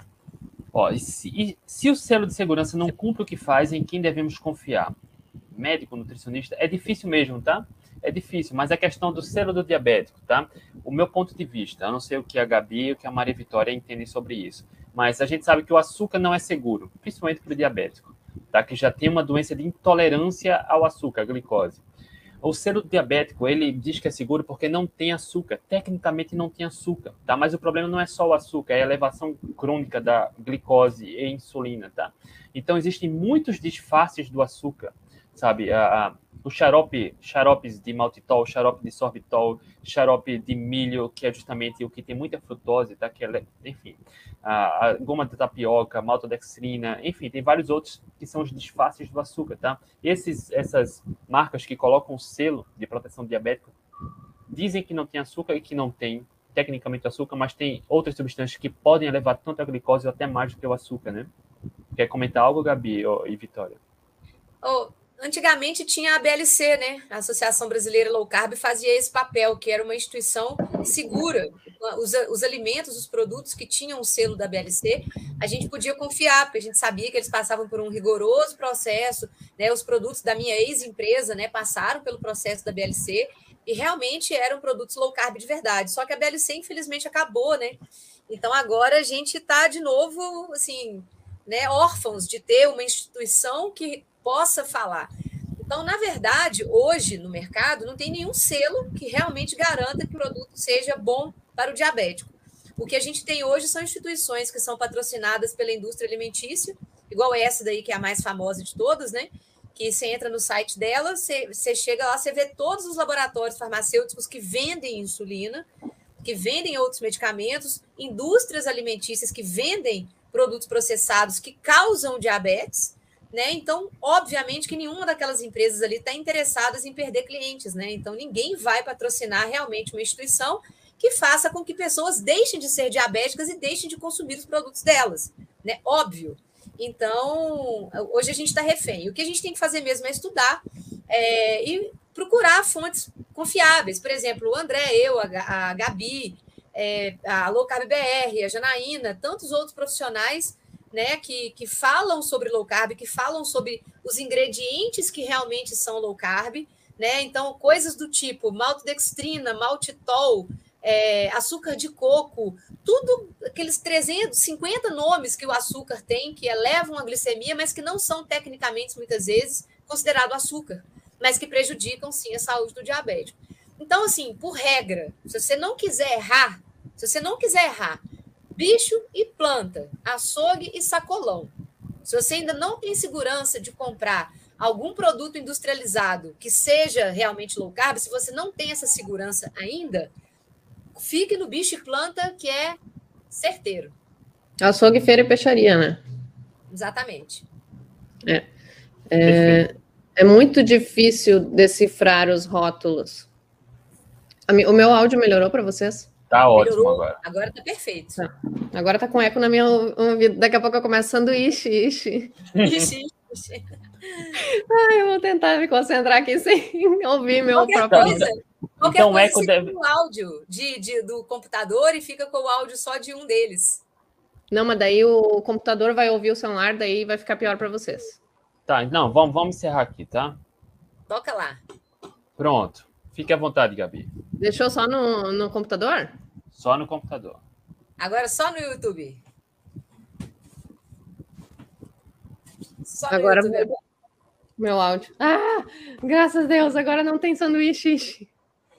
Ó, e se, e se o selo de segurança não cumpre o que faz, em quem devemos confiar? Médico, nutricionista? É difícil mesmo, tá? É difícil, mas é questão do selo do diabético, tá? O meu ponto de vista, eu não sei o que a Gabi e o que a Maria Vitória entendem sobre isso, mas a gente sabe que o açúcar não é seguro, principalmente para o diabético, tá? Que já tem uma doença de intolerância ao açúcar, a glicose. O selo diabético, ele diz que é seguro porque não tem açúcar. Tecnicamente não tem açúcar, tá? Mas o problema não é só o açúcar, é a elevação crônica da glicose e insulina, tá? Então, existem muitos disfarces do açúcar, sabe? A, a, o xarope, xaropes de maltitol, xarope de sorbitol, xarope de milho, que é justamente o que tem muita frutose, tá? Que é, enfim, a, a goma de tapioca, maltodextrina, enfim, tem vários outros que são os disfarces do açúcar, tá? Esses, essas marcas que colocam o selo de proteção diabética dizem que não tem açúcar e que não tem tecnicamente açúcar, mas tem outras substâncias que podem elevar tanto a glicose ou até mais do que o açúcar, né? Quer comentar algo, Gabi ou, e Vitória? Oh. Antigamente tinha a B L C, né? A Associação Brasileira Low Carb fazia esse papel, que era uma instituição segura. Os, os alimentos, os produtos que tinham o selo da B L C, a gente podia confiar, porque a gente sabia que eles passavam por um rigoroso processo, né? Os produtos da minha ex-empresa, né, passaram pelo processo da B L C e realmente eram produtos low carb de verdade. Só que a B L C, infelizmente, acabou, né? Então, agora a gente está, de novo, assim, né, órfãos de ter uma instituição que possa falar. Então, na verdade, hoje no mercado não tem nenhum selo que realmente garanta que o produto seja bom para o diabético. O que a gente tem hoje são instituições que são patrocinadas pela indústria alimentícia, igual essa daí, que é a mais famosa de todas, né? Que você entra no site dela, você, você chega lá, você vê todos os laboratórios farmacêuticos que vendem insulina, que vendem outros medicamentos, indústrias alimentícias que vendem produtos processados que causam diabetes, né? Então, obviamente que nenhuma daquelas empresas ali está interessada em perder clientes, né? Então, ninguém vai patrocinar realmente uma instituição que faça com que pessoas deixem de ser diabéticas e deixem de consumir os produtos delas, né? Óbvio. Então, hoje a gente está refém. O que a gente tem que fazer mesmo é estudar é, e procurar fontes confiáveis. Por exemplo, o André, eu, a Gabi, é, a Low Carb B R, a Janaína, tantos outros profissionais, né, que, que falam sobre low carb, que falam sobre os ingredientes que realmente são low carb, né? Então, coisas do tipo maltodextrina, maltitol, é, açúcar de coco, tudo aqueles trezentos e cinquenta nomes que o açúcar tem, que elevam a glicemia, mas que não são tecnicamente, muitas vezes, considerado açúcar, mas que prejudicam, sim, a saúde do diabético. Então, assim, por regra, se você não quiser errar, se você não quiser errar, bicho e planta, açougue e sacolão. Se você ainda não tem segurança de comprar algum produto industrializado que seja realmente low carb, se você não tem essa segurança ainda, fique no bicho e planta, que é certeiro. Açougue, feira e peixaria, né? Exatamente. É, é, é muito difícil decifrar os rótulos. O meu áudio melhorou para vocês? Tá ótimo Melhorou, agora. Agora tá perfeito. Tá. Agora tá com eco na minha ouvido. Daqui a pouco eu começo sanduíche, ixi. Ixi, ixi. Ai, eu vou tentar me concentrar aqui sem ouvir meu Qualquer próprio coisa, áudio. qualquer Então, coisa eco você deve- tem o áudio de, de- do computador e fica com o áudio só de um deles. Não, mas daí o computador vai ouvir o celular, daí vai ficar pior para vocês. Tá, não, vamos, vamos encerrar aqui, tá? Toca lá. Pronto. Fique à vontade, Gabi. Deixou só no, no computador? Só no computador. Agora só no YouTube. Só no Agora YouTube. vou- meu áudio. Ah, graças a Deus, agora não tem sanduíche. ixi.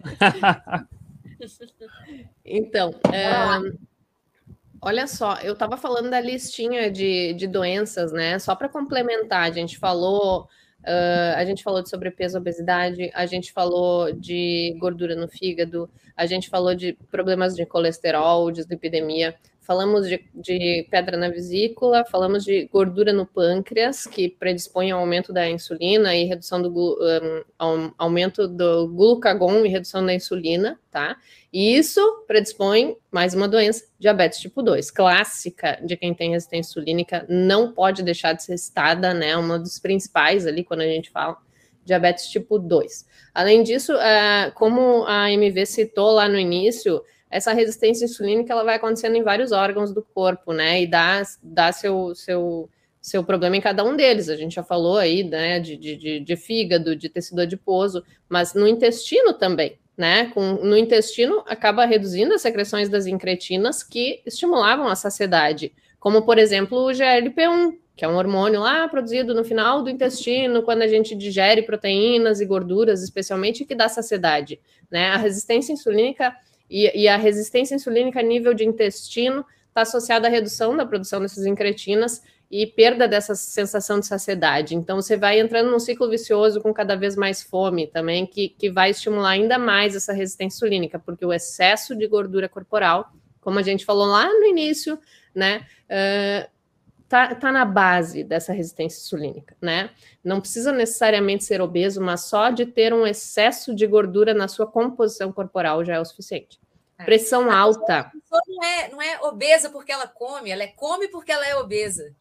Então, é, olha só, eu estava falando da listinha de, de doenças, né? Só para complementar, a gente falou, uh, a gente falou de sobrepeso, obesidade, a gente falou de gordura no fígado, a gente falou de problemas de colesterol, dislipidemia, falamos de, de pedra na vesícula, falamos de gordura no pâncreas, que predispõe ao aumento da insulina e redução do um, aumento do glucagon e redução da insulina, tá? E isso predispõe mais uma doença, diabetes tipo dois, clássica de quem tem resistência insulínica, não pode deixar de ser citada, né? Uma dos principais ali quando a gente fala diabetes tipo dois. Além disso, uh, como a M V citou lá no início, essa resistência insulínica ela vai acontecendo em vários órgãos do corpo, né? E dá, dá seu, seu, seu problema em cada um deles. A gente já falou aí, né? De, de, de fígado, de tecido adiposo, mas no intestino também, né? Com, no intestino acaba reduzindo as secreções das incretinas que estimulavam a saciedade, como por exemplo o G L P um, que é um hormônio lá produzido no final do intestino, quando a gente digere proteínas e gorduras, especialmente, que dá saciedade, né? A resistência insulínica E, e a resistência insulínica a nível de intestino está associada à redução da produção dessas incretinas e perda dessa sensação de saciedade. Então, você vai entrando num ciclo vicioso com cada vez mais fome também, que, que vai estimular ainda mais essa resistência insulínica, porque o excesso de gordura corporal, como a gente falou lá no início, né, uh, tá, tá na base dessa resistência insulínica, né? Não precisa necessariamente ser obeso, mas só de ter um excesso de gordura na sua composição corporal já é o suficiente. É. Pressão a alta. A pessoa não é, não é obesa porque ela come, ela é come porque ela é obesa.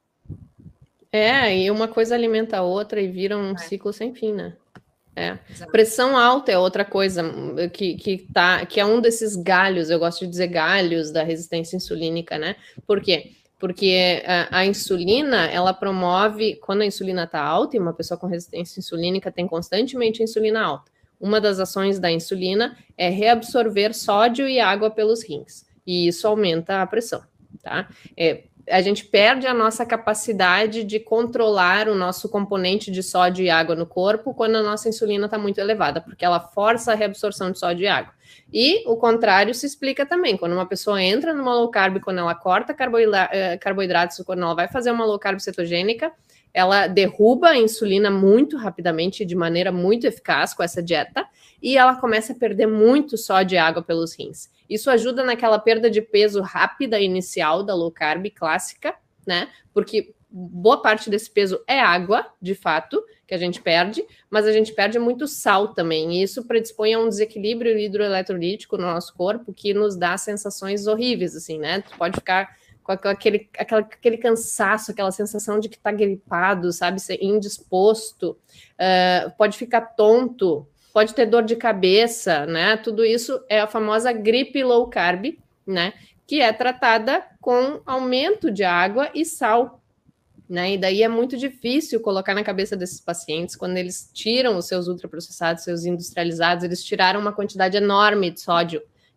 É, e uma coisa alimenta a outra e vira um é. ciclo sem fim, né? É. Pressão alta é outra coisa que, que, tá, que é um desses galhos, eu gosto de dizer galhos da resistência insulínica, né? Por quê? Porque a, a insulina, ela promove, quando a insulina está alta, e uma pessoa com resistência insulínica tem constantemente insulina alta, uma das ações da insulina é reabsorver sódio e água pelos rins, e isso aumenta a pressão, tá? É, a gente perde a nossa capacidade de controlar o nosso componente de sódio e água no corpo quando a nossa insulina está muito elevada, porque ela força a reabsorção de sódio e água. E o contrário se explica também, quando uma pessoa entra numa low carb, quando ela corta carboidratos, quando ela vai fazer uma low carb cetogênica, ela derruba a insulina muito rapidamente, de maneira muito eficaz com essa dieta, e ela começa a perder muito sódio e água pelos rins. Isso ajuda naquela perda de peso rápida inicial da low carb clássica, né? Porque boa parte desse peso é água, de fato, que a gente perde, mas a gente perde muito sal também, e isso predispõe a um desequilíbrio hidroeletrolítico no nosso corpo que nos dá sensações horríveis, assim, né? Tu pode ficar com aquele, aquela, aquele cansaço, aquela sensação de que tá gripado, sabe? Ser indisposto, uh, pode ficar tonto, pode ter dor de cabeça, né? Tudo isso é a famosa gripe low carb, né? Que é tratada com aumento de água e sal, né? E daí é muito difícil colocar na cabeça desses pacientes, quando eles tiram os seus ultraprocessados, seus industrializados, eles tiraram uma quantidade enorme de sódio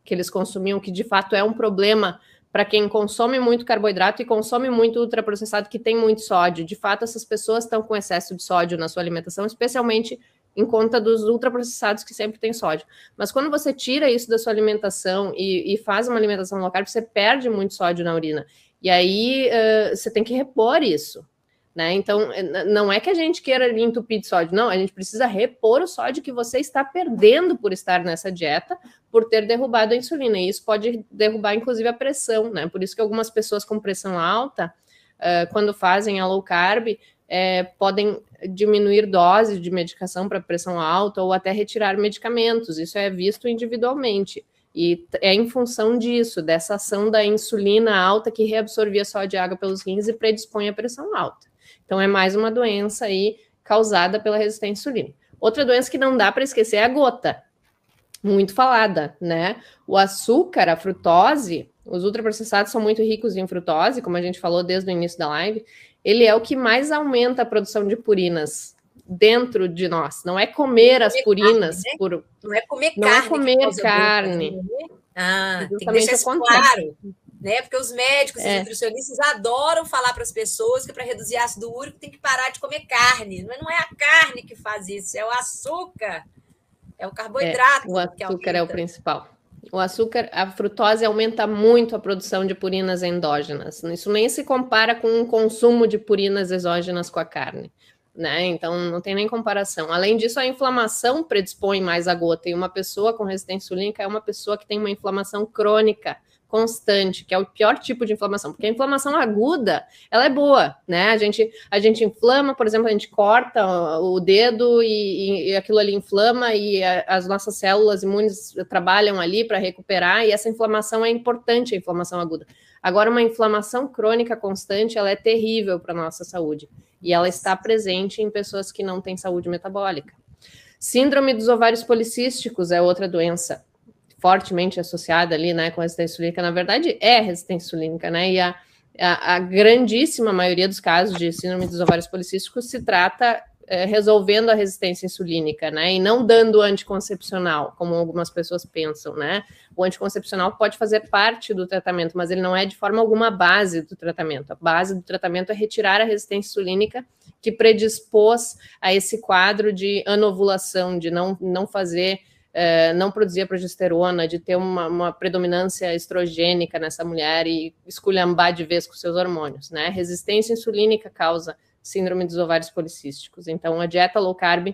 que eles consumiam, que de fato é um problema para quem consome muito carboidrato e consome muito ultraprocessado, que tem muito sódio. De fato, essas pessoas estão com excesso de sódio na sua alimentação, especialmente em conta dos ultraprocessados que sempre tem sódio. Mas quando você tira isso da sua alimentação e, e faz uma alimentação low carb, você perde muito sódio na urina. E aí uh, você tem que repor isso, né? Então, não é que a gente queira entupir de sódio, não, a gente precisa repor o sódio que você está perdendo por estar nessa dieta, por ter derrubado a insulina, e isso pode derrubar, inclusive, a pressão, né? Por isso que algumas pessoas com pressão alta, uh, quando fazem a low carb, é, podem diminuir doses de medicação para pressão alta ou até retirar medicamentos, isso é visto individualmente. E é em função disso, dessa ação da insulina alta que reabsorvia sódio e água pelos rins e predispõe à pressão alta. Então, é mais uma doença aí causada pela resistência insulínica. Outra doença que não dá para esquecer é a gota, muito falada, né? O açúcar, a frutose, os ultraprocessados são muito ricos em frutose, como a gente falou desde o início da live, ele é o que mais aumenta a produção de purinas dentro de nós. Não é comer as purinas, carne, né? por... não é comer não carne. É comer carne. Né? Ah, tem que deixar deixar isso claro. Né? Porque os médicos é. e os nutricionistas adoram falar para as pessoas que para reduzir ácido úrico tem que parar de comer carne. Mas não é a carne que faz isso, é o açúcar, é o carboidrato. É, o açúcar é o principal. O açúcar, a frutose aumenta muito a produção de purinas endógenas. Isso nem se compara com o consumo de purinas exógenas com a carne, né? Então não tem nem comparação. Além disso, a inflamação predispõe mais a gota. E uma pessoa com resistência insulínica é uma pessoa que tem uma inflamação crônica constante, que é o pior tipo de inflamação, porque a inflamação aguda, ela é boa, né? A gente, a gente inflama, por exemplo, a gente corta o dedo e, e aquilo ali inflama e a, as nossas células imunes trabalham ali para recuperar e essa inflamação é importante, a inflamação aguda. Agora, uma inflamação crônica constante, ela é terrível para a nossa saúde e ela está presente em pessoas que não têm saúde metabólica. Síndrome dos ovários policísticos é outra doença fortemente associada ali, né, com a resistência insulínica, na verdade é resistência insulínica, né, e a, a, a grandíssima maioria dos casos de síndrome dos ovários policísticos se trata é, resolvendo a resistência insulínica, né, e não dando anticoncepcional, como algumas pessoas pensam, né, o anticoncepcional pode fazer parte do tratamento, mas ele não é de forma alguma a base do tratamento, a base do tratamento é retirar a resistência insulínica que predispôs a esse quadro de anovulação, de não, não fazer Uh, não produzir a progesterona, de ter uma, uma predominância estrogênica nessa mulher e esculhambar de vez com seus hormônios, né? Resistência insulínica causa síndrome dos ovários policísticos. Então, a dieta low carb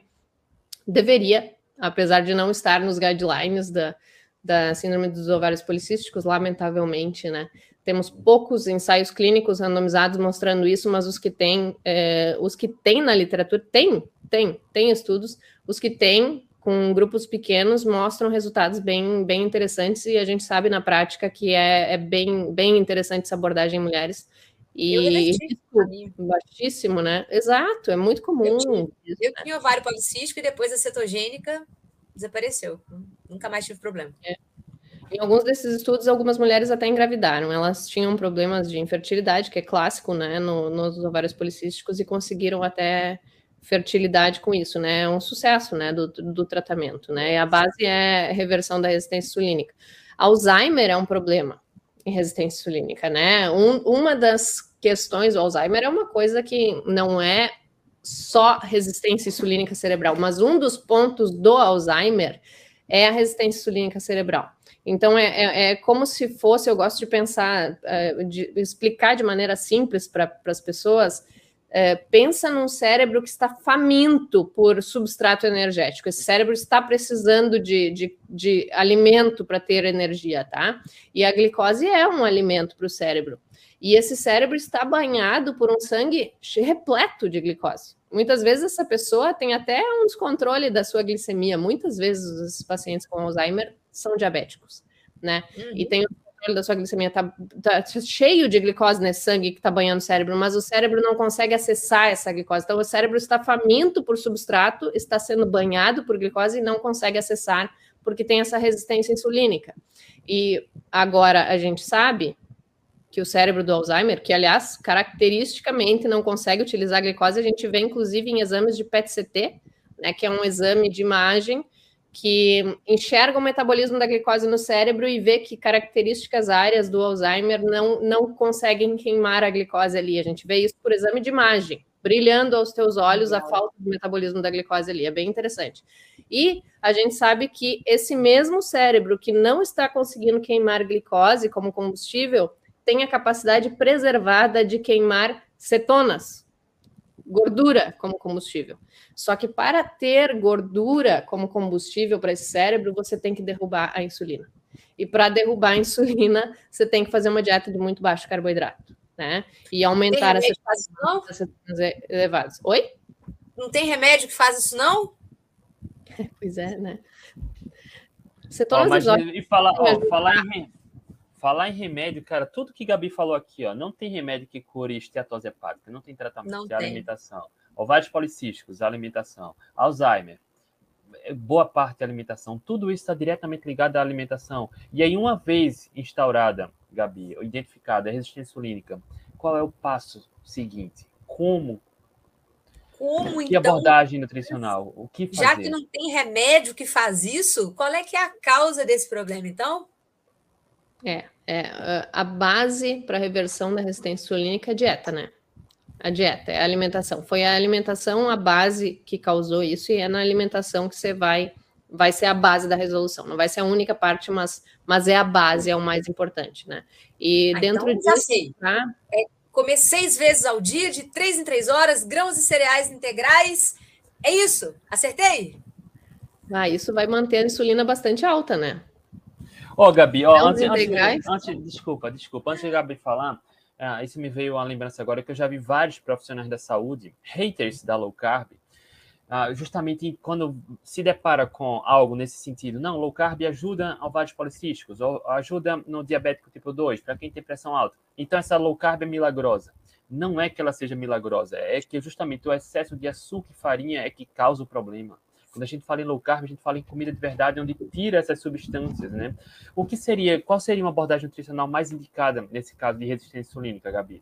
deveria, apesar de não estar nos guidelines da, da síndrome dos ovários policísticos, lamentavelmente, né? Temos poucos ensaios clínicos randomizados mostrando isso, mas os que tem, eh, os que tem na literatura, tem, tem, tem estudos, os que tem com grupos pequenos, mostram resultados bem, bem interessantes e a gente sabe na prática que é, é bem, bem interessante essa abordagem em mulheres. E risco baixíssimo, né? Exato, é muito comum. Eu tinha, eu tinha ovário policístico e depois a cetogênica desapareceu. Nunca mais tive problema. É. Em alguns desses estudos, algumas mulheres até engravidaram. Elas tinham problemas de infertilidade, que é clássico, né, no, nos ovários policísticos, e conseguiram até fertilidade com isso, né? É um sucesso, né, do, do tratamento, né? E a base é reversão da resistência insulínica. Alzheimer é um problema em resistência insulínica, né? Um, uma das questões do Alzheimer é uma coisa que não é só resistência insulínica cerebral, mas um dos pontos do Alzheimer é a resistência insulínica cerebral. Então, é, é, é como se fosse, eu gosto de pensar, é, de explicar de maneira simples para as pessoas. É, pensa num cérebro que está faminto por substrato energético. Esse cérebro está precisando de, de, de alimento para ter energia, tá? E a glicose é um alimento para o cérebro. E esse cérebro está banhado por um sangue repleto de glicose. Muitas vezes essa pessoa tem até um descontrole da sua glicemia. Muitas vezes os pacientes com Alzheimer são diabéticos, né? Uhum. E tem da sua glicemia tá, tá cheio de glicose nesse sangue que está banhando o cérebro, mas o cérebro não consegue acessar essa glicose. Então, o cérebro está faminto por substrato, está sendo banhado por glicose e não consegue acessar porque tem essa resistência insulínica. E agora a gente sabe que o cérebro do Alzheimer, que, aliás, caracteristicamente não consegue utilizar a glicose, a gente vê, inclusive, em exames de P E T C T, né, que é um exame de imagem que enxerga o metabolismo da glicose no cérebro e vê que características áreas do Alzheimer não, não conseguem queimar a glicose ali. A gente vê isso por exame de imagem, brilhando aos teus olhos a falta do metabolismo da glicose ali. É bem interessante. E a gente sabe que esse mesmo cérebro que não está conseguindo queimar glicose como combustível tem a capacidade preservada de queimar cetonas, gordura como combustível. Só que para ter gordura como combustível para esse cérebro, você tem que derrubar a insulina. E para derrubar a insulina, você tem que fazer uma dieta de muito baixo carboidrato, né? E aumentar as cetonas elevadas. Oi? Não tem remédio que faz isso, não? Pois é, né? Cetonas oh, exóticas. E falar, ó, falar, em, falar em remédio, cara, tudo que Gabi falou aqui, ó, não tem remédio que cure esteatose hepática, não tem tratamento, não de tem. Alimentação. Ovários policísticos, alimentação. Alzheimer, boa parte da alimentação. Tudo isso está diretamente ligado à alimentação. E aí, uma vez instaurada, Gabi, identificada a resistência insulínica, qual é o passo seguinte? Como? Como, que então, abordagem nutricional? O que fazer? Já que não tem remédio que faz isso, qual é que é a causa desse problema, então? É, é a base para a reversão da resistência insulínica é a dieta, né? A dieta, é a alimentação. Foi a alimentação a base que causou isso, e é na alimentação que você vai, vai ser a base da resolução. Não vai ser a única parte, mas, mas é a base, é o mais importante, né? E ah, dentro então, disso... Assim, tá? é comer seis vezes ao dia, de três em três horas, grãos e cereais integrais. É isso? Acertei? Ah, isso vai manter a insulina bastante alta, né? Ó, oh, Gabi, ó, antes, antes, antes, desculpa, desculpa, antes de Gabi falar, ah, isso me veio uma lembrança agora, que eu já vi vários profissionais da saúde, haters da low carb, ah, justamente quando se depara com algo nesse sentido. Não, low carb ajuda ovários policísticos, ou ajuda no diabético tipo dois, para quem tem pressão alta. Então, essa low carb é milagrosa. Não é que ela seja milagrosa, é que justamente o excesso de açúcar e farinha é que causa o problema. Quando a gente fala em low carb, a gente fala em comida de verdade, onde tira essas substâncias, né? O que seria, qual seria uma abordagem nutricional mais indicada nesse caso de resistência insulínica, Gabi?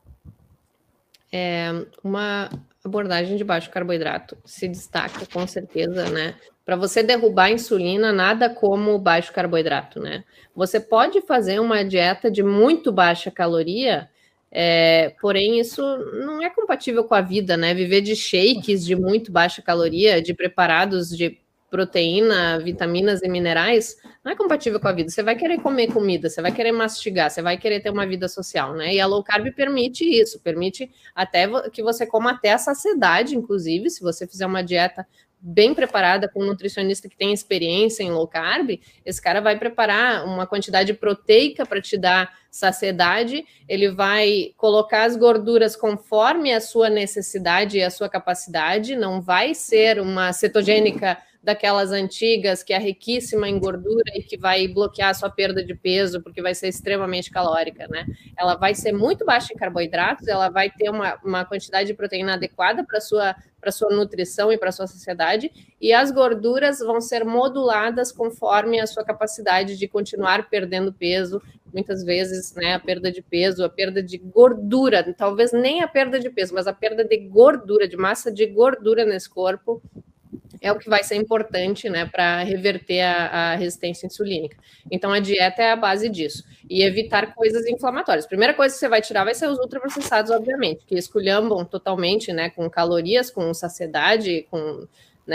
É uma abordagem de baixo carboidrato se destaca, com certeza, né? Para você derrubar a insulina, nada como baixo carboidrato, né? Você pode fazer uma dieta de muito baixa caloria, é, porém isso não é compatível com a vida, né? Viver de shakes de muito baixa caloria, de preparados de proteína, vitaminas e minerais, não é compatível com a vida. Você vai querer comer comida, você vai querer mastigar, você vai querer ter uma vida social, né? E a low carb permite isso, permite até que você coma até a saciedade, inclusive, se você fizer uma dieta bem preparada com um nutricionista que tem experiência em low carb, esse cara vai preparar uma quantidade proteica para te dar saciedade, ele vai colocar as gorduras conforme a sua necessidade e a sua capacidade, não vai ser uma cetogênica daquelas antigas, que é riquíssima em gordura e que vai bloquear a sua perda de peso, porque vai ser extremamente calórica, né? Ela vai ser muito baixa em carboidratos, ela vai ter uma, uma quantidade de proteína adequada para a sua, para sua nutrição e para a sua saciedade, e as gorduras vão ser moduladas conforme a sua capacidade de continuar perdendo peso, muitas vezes, né, a perda de peso, a perda de gordura, talvez nem a perda de peso, mas a perda de gordura, de massa de gordura nesse corpo, é o que vai ser importante, né, para reverter a, a resistência insulínica. Então, a dieta é a base disso. E evitar coisas inflamatórias. A primeira coisa que você vai tirar vai ser os ultraprocessados, obviamente, que esculhambam totalmente, né, com calorias, com saciedade, com,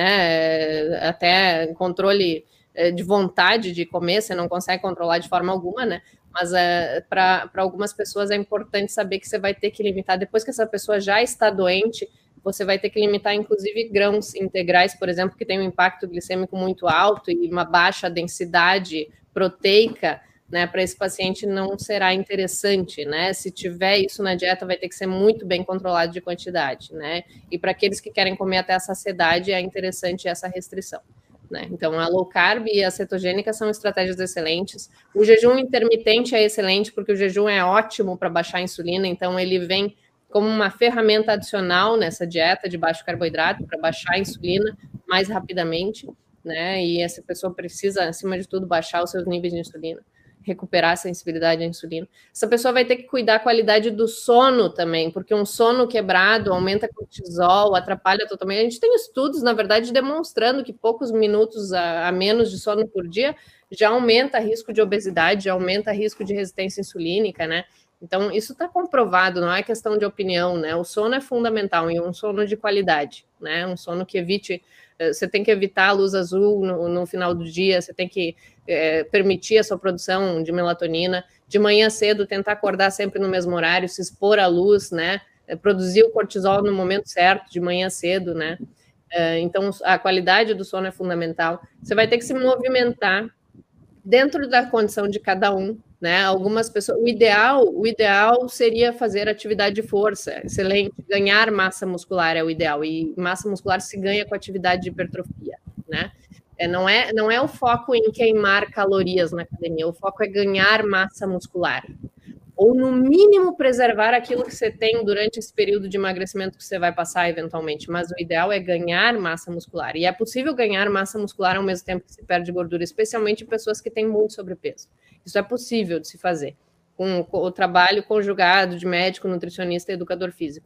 né, até controle de vontade de comer, você não consegue controlar de forma alguma, né, mas é, para algumas pessoas é importante saber que você vai ter que limitar, depois que essa pessoa já está doente, você vai ter que limitar, inclusive, grãos integrais, por exemplo, que tem um impacto glicêmico muito alto e uma baixa densidade proteica, né, para esse paciente não será interessante, né? Se tiver isso na dieta, vai ter que ser muito bem controlado de quantidade, né? E para aqueles que querem comer até a saciedade, é interessante essa restrição, né? Então, a low carb e a cetogênica são estratégias excelentes. O jejum intermitente é excelente, porque o jejum é ótimo para baixar a insulina, então ele vem como uma ferramenta adicional nessa dieta de baixo carboidrato para baixar a insulina mais rapidamente, né? E essa pessoa precisa, acima de tudo, baixar os seus níveis de insulina. recuperar a sensibilidade à insulina. Essa pessoa vai ter que cuidar da qualidade do sono também, porque um sono quebrado aumenta cortisol, atrapalha totalmente. A gente tem estudos, na verdade, demonstrando que poucos minutos a, a menos de sono por dia já aumenta risco de obesidade, já aumenta risco de resistência insulínica, né? Então, isso está comprovado, não é questão de opinião, né? O sono é fundamental, e um sono de qualidade, né? Um sono que evite... Você tem que evitar a luz azul no, no final do dia, você tem que é, permitir a sua produção de melatonina. De manhã cedo, tentar acordar sempre no mesmo horário, se expor à luz, né? É, produzir o cortisol no momento certo, de manhã cedo, né? É, então, a qualidade do sono é fundamental. Você vai ter que se movimentar dentro da condição de cada um, né? Algumas pessoas, o ideal, o ideal seria fazer atividade de força, excelente, ganhar massa muscular é o ideal, e massa muscular se ganha com atividade de hipertrofia, né? É, não é, não é o foco em queimar calorias na academia, o foco é ganhar massa muscular, ou no mínimo preservar aquilo que você tem durante esse período de emagrecimento que você vai passar eventualmente, mas o ideal é ganhar massa muscular, e é possível ganhar massa muscular ao mesmo tempo que se perde gordura, especialmente em pessoas que têm muito sobrepeso. Isso é possível de se fazer, com, com o trabalho conjugado de médico, nutricionista e educador físico.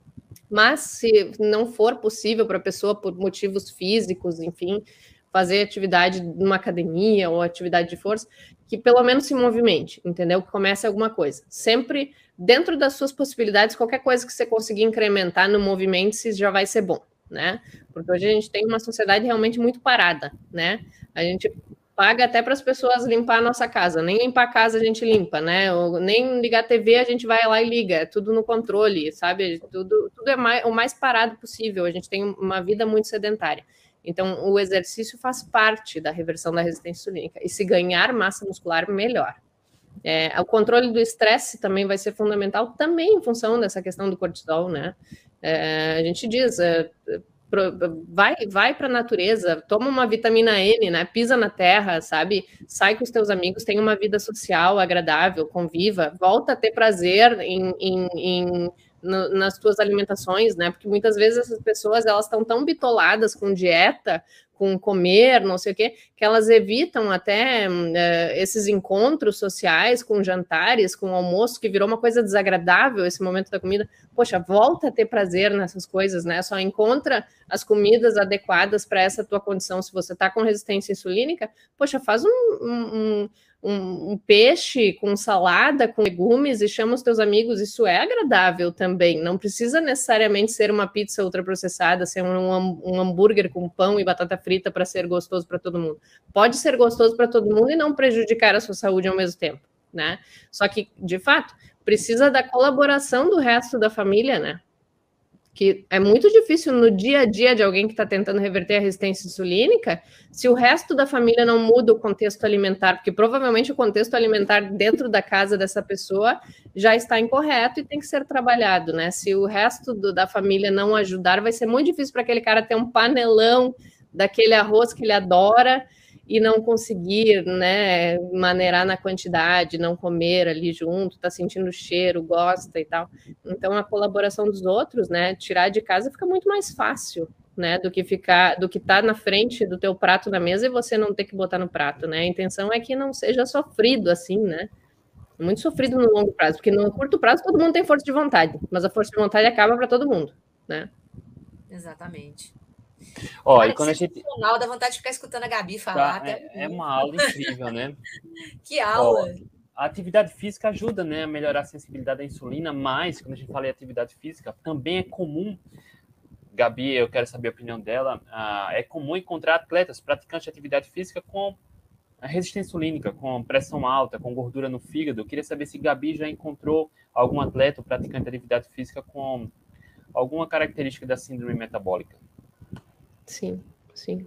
Mas se não for possível para a pessoa, por motivos físicos, enfim, fazer atividade numa academia ou atividade de força, que pelo menos se movimente, entendeu? Que comece alguma coisa. Sempre dentro das suas possibilidades, qualquer coisa que você conseguir incrementar no movimento, já vai ser bom, né? Porque hoje a gente tem uma sociedade realmente muito parada, né? A gente paga até para as pessoas limpar a nossa casa, nem limpar a casa a gente limpa, né? Ou nem ligar a T V a gente vai lá e liga, é tudo no controle, sabe? Tudo, tudo é mais, o mais parado possível, a gente tem uma vida muito sedentária. Então, o exercício faz parte da reversão da resistência insulínica. E se ganhar massa muscular, melhor. É, o controle do estresse também vai ser fundamental, também em função dessa questão do cortisol, né? É, a gente diz, é, vai, vai para a natureza, toma uma vitamina N, né? Pisa na terra, sabe? Sai com os teus amigos, tem uma vida social agradável, conviva, volta a ter prazer em... em, em No, nas tuas alimentações, né? Porque muitas vezes essas pessoas, elas estão tão bitoladas com dieta, com comer, não sei o quê, que elas evitam até uh, esses encontros sociais, com jantares, com almoço, que virou uma coisa desagradável esse momento da comida. Poxa, volta a ter prazer nessas coisas, né? Só encontra as comidas adequadas para essa tua condição. Se você está com resistência insulínica, poxa, faz um, um, um Um, um peixe com salada, com legumes, e chama os teus amigos, isso é agradável também, não precisa necessariamente ser uma pizza ultraprocessada, ser um, um hambúrguer com pão e batata frita para ser gostoso para todo mundo. Pode ser gostoso para todo mundo e não prejudicar a sua saúde ao mesmo tempo, né? Só que, de fato, precisa da colaboração do resto da família, né? Que é muito difícil no dia a dia de alguém que está tentando reverter a resistência insulínica, se o resto da família não muda o contexto alimentar, porque provavelmente o contexto alimentar dentro da casa dessa pessoa já está incorreto e tem que ser trabalhado, né? Se o resto do, da família não ajudar, vai ser muito difícil para aquele cara ter um panelão daquele arroz que ele adora e não conseguir, né, maneirar na quantidade, não comer ali junto, tá sentindo o cheiro, gosta e tal. Então, a colaboração dos outros, né, tirar de casa fica muito mais fácil, né, do que ficar, do que tá na frente do teu prato na mesa e você não ter que botar no prato, né? A intenção é que não seja sofrido assim, né? Muito sofrido no longo prazo, porque no curto prazo todo mundo tem força de vontade, mas a força de vontade acaba para todo mundo, né? Exatamente. Ó, Cara, e quando a gente... dá vontade de ficar escutando a Gabi falar. Tá, é, é uma aula incrível, né? Que aula! Ó, a atividade física ajuda, né, a melhorar a sensibilidade à insulina, mas, quando a gente fala em atividade física, também é comum, Gabi, eu quero saber a opinião dela, ah, é comum encontrar atletas praticantes de atividade física com resistência insulínica, com pressão alta, com gordura no fígado. Eu queria saber se Gabi já encontrou algum atleta ou praticante de atividade física com alguma característica da síndrome metabólica. Sim, sim.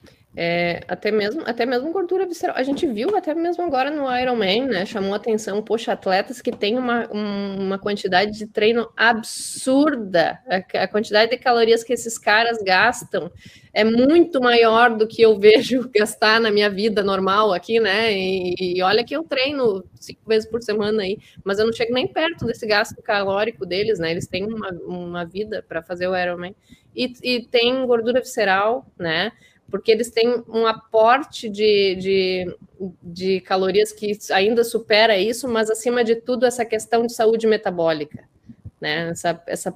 É, até mesmo, até mesmo gordura visceral. A gente viu até mesmo agora no Ironman, né? Chamou a atenção, poxa, atletas que têm uma, uma quantidade de treino absurda. A, a quantidade de calorias que esses caras gastam é muito maior do que eu vejo gastar na minha vida normal aqui, né? E, e olha que eu treino cinco vezes por semana aí, mas eu não chego nem perto desse gasto calórico deles, né? Eles têm uma, uma vida para fazer o Ironman. E, e tem gordura visceral, né? porque eles têm um aporte de, de, de calorias que ainda supera isso, mas, acima de tudo, essa questão de saúde metabólica, né? Essa, essa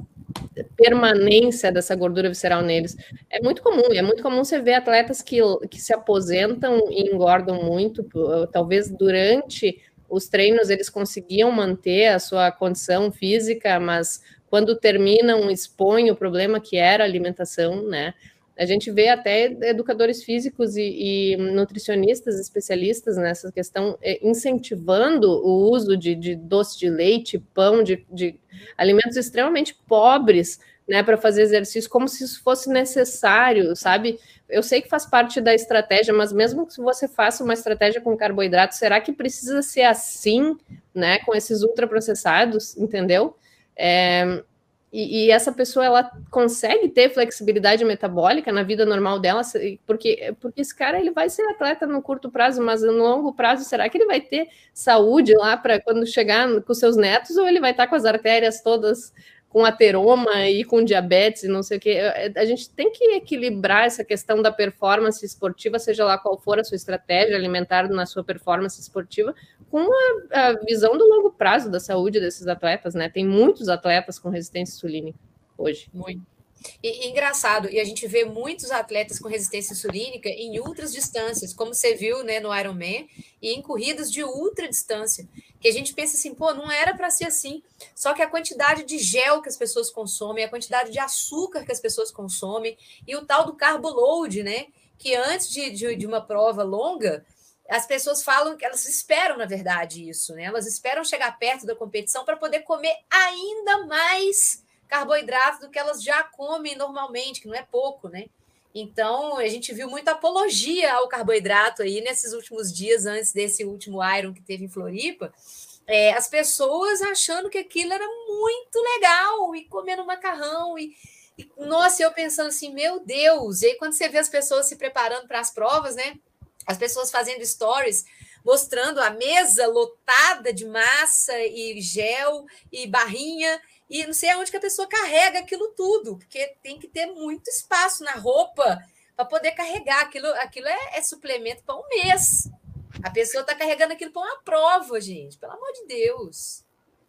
permanência dessa gordura visceral neles. É muito comum, é muito comum você ver atletas que, que se aposentam e engordam muito, talvez durante os treinos eles conseguiam manter a sua condição física, mas quando terminam, expõem o problema que era a alimentação, né? A gente vê até educadores físicos e, e nutricionistas especialistas nessa questão, incentivando o uso de, de doce de leite, pão, de, de alimentos extremamente pobres, né, para fazer exercício, como se isso fosse necessário, sabe? Eu sei que faz parte da estratégia, mas mesmo que você faça uma estratégia com carboidrato, será que precisa ser assim, né, com esses ultraprocessados, entendeu? É... E, e essa pessoa, ela consegue ter flexibilidade metabólica na vida normal dela, porque, porque esse cara, ele vai ser atleta no curto prazo, mas no longo prazo, será que ele vai ter saúde lá para quando chegar com seus netos, ou ele vai estar com as artérias todas com ateroma e com diabetes e não sei o quê? A gente tem que equilibrar essa questão da performance esportiva, seja lá qual for a sua estratégia alimentar na sua performance esportiva, com a, a visão do longo prazo da saúde desses atletas, né? Tem muitos atletas com resistência insulínica hoje. Muito. E, e engraçado, e a gente vê muitos atletas com resistência insulínica em ultras distâncias, como você viu, né, no Ironman, e em corridas de ultra distância, que a gente pensa assim, pô, não era para ser assim, só que a quantidade de gel que as pessoas consomem, a quantidade de açúcar que as pessoas consomem, e o tal do carbo load, né, que antes de, de, de uma prova longa, as pessoas falam que elas esperam, na verdade, isso, né, elas esperam chegar perto da competição para poder comer ainda mais carboidrato do que elas já comem normalmente, que não é pouco, né? Então, a gente viu muita apologia ao carboidrato aí nesses últimos dias, antes desse último Iron que teve em Floripa, é, as pessoas achando que aquilo era muito legal, e comendo macarrão, e, e nossa, eu pensando assim, meu Deus, e aí quando você vê as pessoas se preparando para as provas, né? As pessoas fazendo stories, mostrando a mesa lotada de massa e gel e barrinha, e não sei aonde que a pessoa carrega aquilo tudo, porque tem que ter muito espaço na roupa para poder carregar. Aquilo, aquilo é, é suplemento para um mês. A pessoa está carregando aquilo para uma prova, gente. Pelo amor de Deus.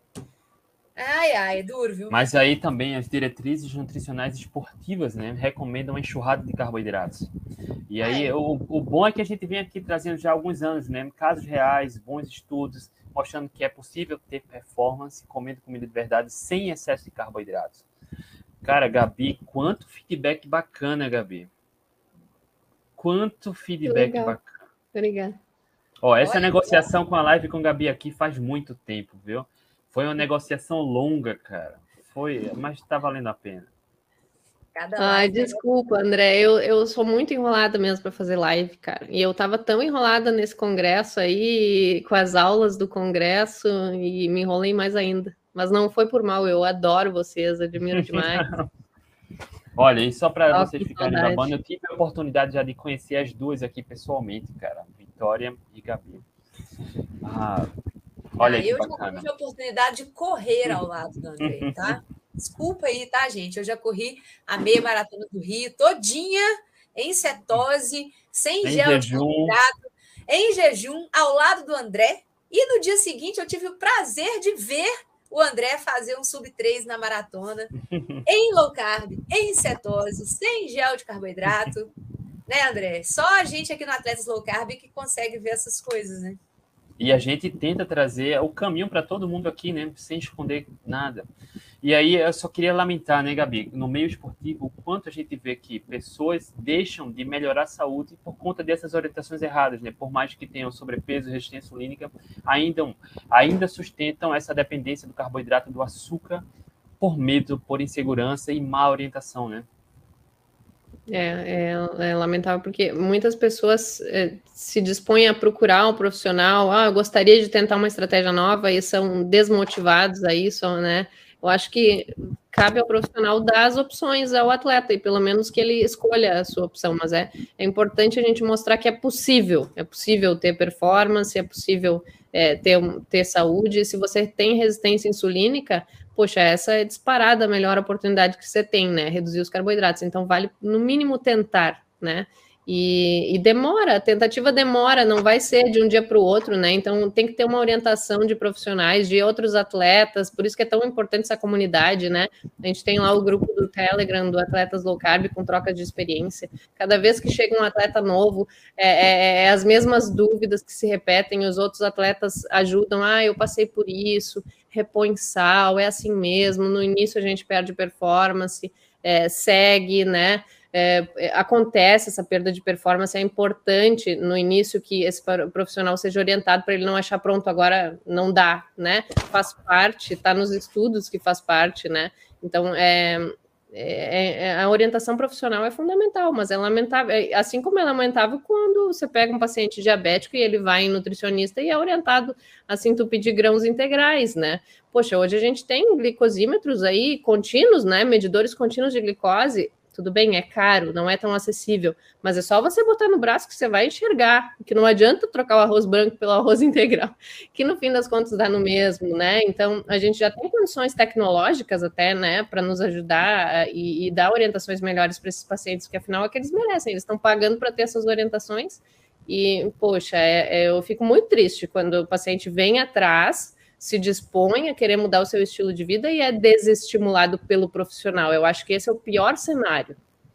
Ai, ai, é duro, viu? Mas aí também as diretrizes nutricionais esportivas, né, recomendam uma enxurrada de carboidratos. E aí, o, o bom é que a gente vem aqui trazendo já há alguns anos, né, casos reais, bons estudos, mostrando que é possível ter performance comendo comida de verdade sem excesso de carboidratos. Cara, Gabi, quanto feedback bacana, Gabi. Quanto feedback Legal. bacana. Obrigada. Ó, essa Olha, negociação com a live com a Gabi aqui faz muito tempo, viu? Foi uma negociação longa, cara. Foi, mas tá valendo a pena. Cada Ai, live é- desculpa, André, eu, eu sou muito enrolada mesmo para fazer live, cara. E eu tava tão enrolada nesse congresso aí, com as aulas do congresso, e me enrolei mais ainda. Mas não foi por mal, eu adoro vocês, admiro demais. Olha, e só para Ó, vocês que ficarem saudade. babando, eu tive a oportunidade já de conhecer as duas aqui pessoalmente, cara. Vitória e Gabi. Ah, olha Ah, aí que eu já bacana. tive a oportunidade de correr ao lado do André, tá? Desculpa aí, tá, gente? Eu já corri a meia maratona do Rio, todinha em cetose, sem Em gel de jejum. carboidrato, em jejum, ao lado do André. E no dia seguinte eu tive o prazer de ver o André fazer um sub três na maratona, em low carb, em cetose, sem gel de carboidrato. Né, André? Só a gente aqui no Atletas Low Carb que consegue ver essas coisas, né? E a gente tenta trazer o caminho para todo mundo aqui, né? Sem esconder nada. E aí eu só queria lamentar, né, Gabi, no meio esportivo, o quanto a gente vê que pessoas deixam de melhorar a saúde por conta dessas orientações erradas, né? Por mais que tenham sobrepeso e resistência insulínica, ainda, ainda sustentam essa dependência do carboidrato, do açúcar, por medo, por insegurança e má orientação, né? É, é, é lamentável, porque muitas pessoas é, se dispõem a procurar um profissional, ah, eu gostaria de tentar uma estratégia nova, e são desmotivados a isso, né? Eu acho que cabe ao profissional dar as opções ao atleta, e pelo menos que ele escolha a sua opção, mas é, é importante a gente mostrar que é possível, é possível ter performance, é possível é, ter, ter saúde. Se você tem resistência insulínica, poxa, essa é disparada a melhor oportunidade que você tem, né? Reduzir os carboidratos. Então, vale, no mínimo, tentar, né? E, e demora, a tentativa demora, não vai ser de um dia para o outro, né? Então tem que ter uma orientação de profissionais, de outros atletas, por isso que é tão importante essa comunidade, né? A gente tem lá o grupo do Telegram do Atletas Low Carb com troca de experiência. Cada vez que chega um atleta novo, é, é, é as mesmas dúvidas que se repetem, os outros atletas ajudam, ah, eu passei por isso, repõe sal, é assim mesmo, no início a gente perde performance, é, segue, né? É, acontece essa perda de performance, é importante no início que esse profissional seja orientado para ele não achar pronto, agora não dá, né? Faz parte, está nos estudos que faz parte, né? Então, é, é, é, a orientação profissional é fundamental, mas é lamentável, é, assim como é lamentável quando você pega um paciente diabético e ele vai em nutricionista e é orientado a se entupir de grãos integrais, né? Poxa, hoje a gente tem glicosímetros aí contínuos, né? Medidores contínuos de glicose. Tudo bem, é caro, não é tão acessível, mas é só você botar no braço que você vai enxergar, que não adianta trocar o arroz branco pelo arroz integral, que no fim das contas dá no mesmo, né? Então, a gente já tem condições tecnológicas até, né, para nos ajudar e, e dar orientações melhores para esses pacientes, que afinal é que eles merecem, eles estão pagando para ter essas orientações e, poxa, é, é, eu fico muito triste quando o paciente vem atrás, se dispõe a querer mudar o seu estilo de vida e é desestimulado pelo profissional. Eu acho que esse é o pior cenário.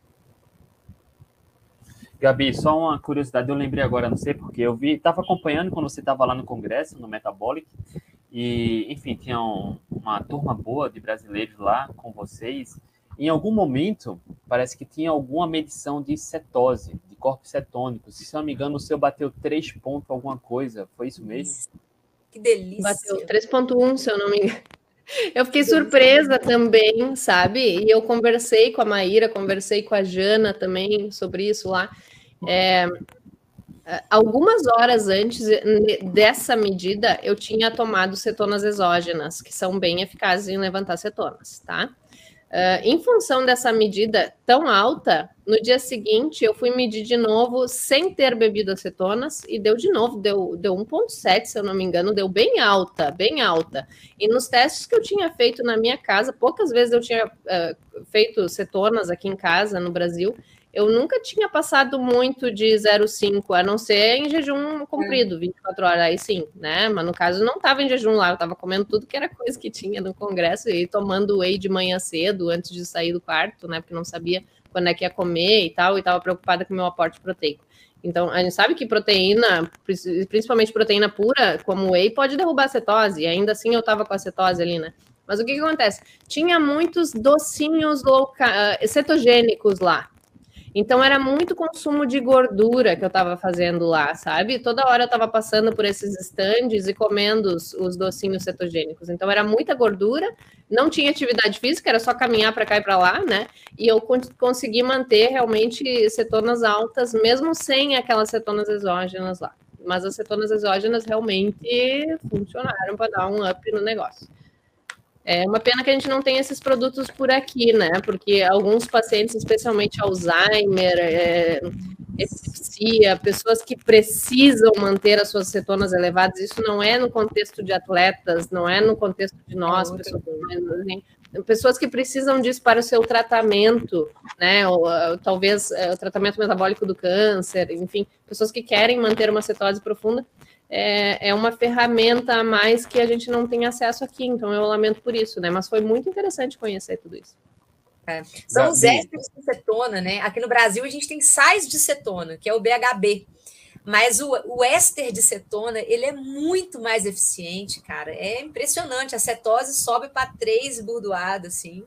Gabi, só uma curiosidade, eu lembrei agora, não sei porque, eu vi, estava acompanhando quando você estava lá no congresso, no Metabolic, e, enfim, tinha um, uma turma boa de brasileiros lá com vocês. Em algum momento, parece que tinha alguma medição de cetose, de corpos cetônicos. Se não me engano, o seu bateu três pontos alguma coisa, foi isso mesmo? Que delícia. Bateu três ponto um, se eu não me engano. Eu fiquei surpresa também, sabe? E eu conversei com a Maíra, conversei com a Jana também sobre isso lá. É, algumas horas antes dessa medida, eu tinha tomado cetonas exógenas, que são bem eficazes em levantar cetonas, tá? Uh, em função dessa medida tão alta, no dia seguinte eu fui medir de novo sem ter bebido acetonas e deu de novo, deu, deu um ponto sete, se eu não me engano, deu bem alta, bem alta. E nos testes que eu tinha feito na minha casa, poucas vezes eu tinha uh, feito cetonas aqui em casa, no Brasil, eu nunca tinha passado muito de zero vírgula cinco, a não ser em jejum comprido, vinte e quatro horas, aí sim, né? Mas no caso, não estava em jejum lá, eu estava comendo tudo que era coisa que tinha no congresso e tomando whey de manhã cedo, antes de sair do quarto, né? Porque não sabia quando é que ia comer e tal, e estava preocupada com o meu aporte proteico. Então, a gente sabe que proteína, principalmente proteína pura, como whey, pode derrubar a cetose, e ainda assim eu estava com a cetose ali, né? Mas o que, que acontece? Tinha muitos docinhos cetogênicos lá. Então, era muito consumo de gordura que eu estava fazendo lá, sabe? Toda hora eu estava passando por esses estandes e comendo os, os docinhos cetogênicos. Então, era muita gordura, não tinha atividade física, era só caminhar para cá e para lá, né? E eu consegui manter realmente cetonas altas, mesmo sem aquelas cetonas exógenas lá. Mas as cetonas exógenas realmente funcionaram para dar um up no negócio. É uma pena que a gente não tem esses produtos por aqui, né? Porque alguns pacientes, especialmente Alzheimer, é, epilepsia, pessoas que precisam manter as suas cetonas elevadas, isso não é no contexto de atletas, não é no contexto de nós, pessoas, assim, pessoas que precisam disso para o seu tratamento, né? Ou, ou talvez é, o tratamento metabólico do câncer, enfim, pessoas que querem manter uma cetose profunda. É, é uma ferramenta a mais que a gente não tem acesso aqui, então eu lamento por isso, né? Mas foi muito interessante conhecer tudo isso. É. São os ésteres de cetona, né? Aqui no Brasil a gente tem sais de cetona, que é o B H B. Mas o, o éster de cetona, ele é muito mais eficiente, cara. É impressionante. A cetose sobe para três bordoada, assim.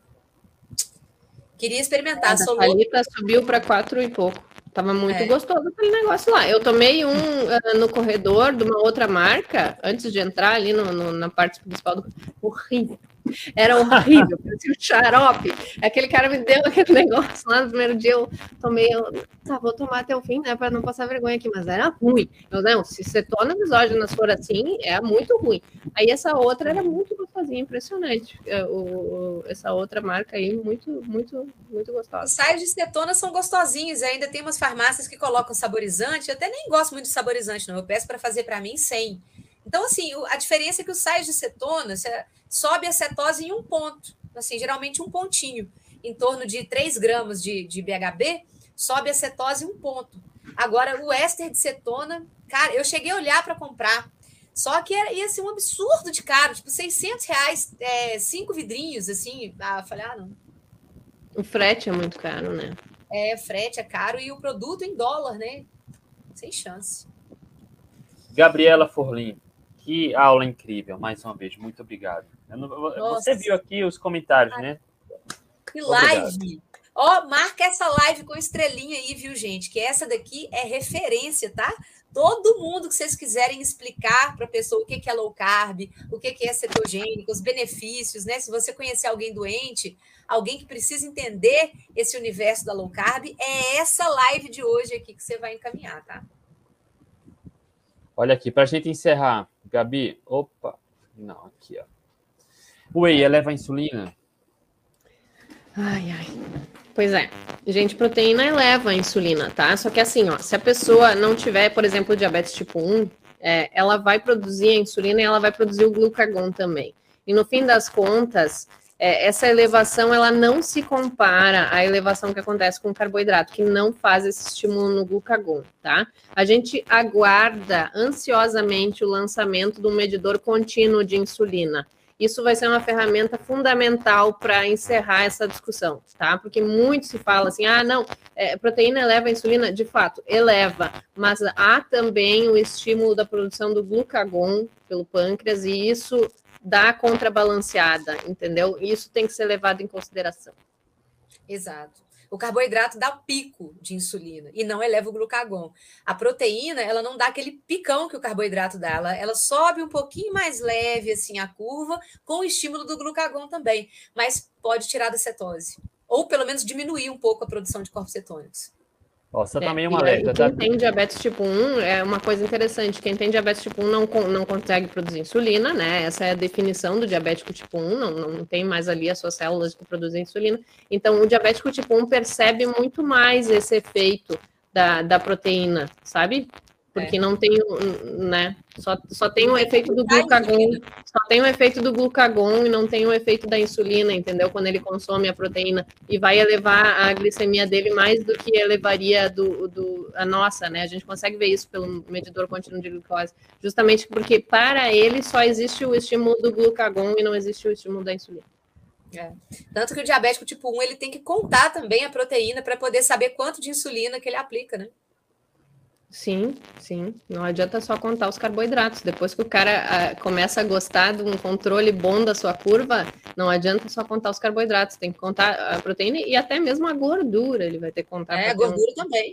Queria experimentar. A Thalita subiu para quatro e pouco. Tava muito é. gostoso aquele negócio lá. Eu tomei um uh, no corredor de uma outra marca, antes de entrar ali no, no, na parte principal do... Horrível. Era horrível, parecia um xarope. Aquele cara me deu aquele negócio lá no primeiro dia, eu tomei, eu, tá, vou tomar até o fim, né, para não passar vergonha aqui, mas era ruim. Eu, não, se cetona exógenas for assim, é muito ruim. Aí essa outra era muito gostosinha, impressionante. O, o, essa outra marca aí, muito, muito, muito gostosa. Os sais de cetona são gostosinhos, ainda tem umas farmácias que colocam saborizante, eu até nem gosto muito de saborizante, não, eu peço para fazer para mim sem. Então, assim, a diferença é que os sais de cetona sobe a cetose em um ponto, assim, geralmente um pontinho, em torno de três gramas de, de B H B, sobe a cetose em um ponto. Agora, o éster de cetona, cara, eu cheguei a olhar para comprar, só que era, ia ser um absurdo de caro, tipo, seiscentos reais, é, cinco vidrinhos, assim. Ah, eu falei, ah, não. O frete é muito caro, né? É, frete é caro e o produto em dólar, né? Sem chance. Gabriela Forlim, que aula incrível, mais uma vez, muito obrigado. Eu não, você viu aqui os comentários, né? Que live! Ó, oh, marca essa live com estrelinha aí, viu, gente? Que essa daqui é referência, tá? Todo mundo que vocês quiserem explicar para a pessoa o que é low carb, o que é cetogênico, os benefícios, né? Se você conhecer alguém doente, alguém que precisa entender esse universo da low carb, é essa live de hoje aqui que você vai encaminhar, tá? Olha aqui, para a gente encerrar, Gabi, opa, não, aqui, ó. O whey eleva a insulina? Ai, ai. Pois é. Gente, proteína eleva a insulina, tá? Só que assim, ó, se a pessoa não tiver, por exemplo, diabetes tipo um, é, ela vai produzir a insulina e ela vai produzir o glucagon também. E no fim das contas, é, essa elevação, ela não se compara à elevação que acontece com o carboidrato, que não faz esse estímulo no glucagon, tá? A gente aguarda ansiosamente o lançamento de um medidor contínuo de insulina. Isso vai ser uma ferramenta fundamental para encerrar essa discussão, tá? Porque muito se fala assim, ah, não, é, proteína eleva a insulina, de fato, eleva, mas há também o estímulo da produção do glucagon pelo pâncreas e isso dá contrabalanceada, entendeu? Isso tem que ser levado em consideração. Exato. O carboidrato dá pico de insulina e não eleva o glucagon. A proteína, ela não dá aquele picão que o carboidrato dá, ela, ela sobe um pouquinho mais leve assim a curva, com o estímulo do glucagon também, mas pode tirar da cetose, ou pelo menos diminuir um pouco a produção de corpos cetônicos. Ó, só é, também uma e alerta. Quem tá? tem diabetes tipo um, é uma coisa interessante, quem tem diabetes tipo um não, não consegue produzir insulina, né? Essa é a definição do diabético tipo um, não, não tem mais ali as suas células que produzem insulina. Então, o diabético tipo um percebe muito mais esse efeito da, da proteína, sabe? Porque é. não tem, né? Só, só tem o efeito do glucagon, só tem o efeito do glucagon e não tem o efeito da insulina, entendeu? Quando ele consome a proteína e vai elevar a glicemia dele mais do que elevaria do, do, a nossa, né? A gente consegue ver isso pelo medidor contínuo de glicose, justamente porque para ele só existe o estímulo do glucagon e não existe o estímulo da insulina. É. Tanto que o diabético tipo um, ele tem que contar também a proteína para poder saber quanto de insulina que ele aplica, né? Sim, sim. Não adianta só contar os carboidratos. Depois que o cara a, começa a gostar de um controle bom da sua curva, não adianta só contar os carboidratos. Tem que contar a proteína e até mesmo a gordura. Ele vai ter que contar. É, a gordura um também.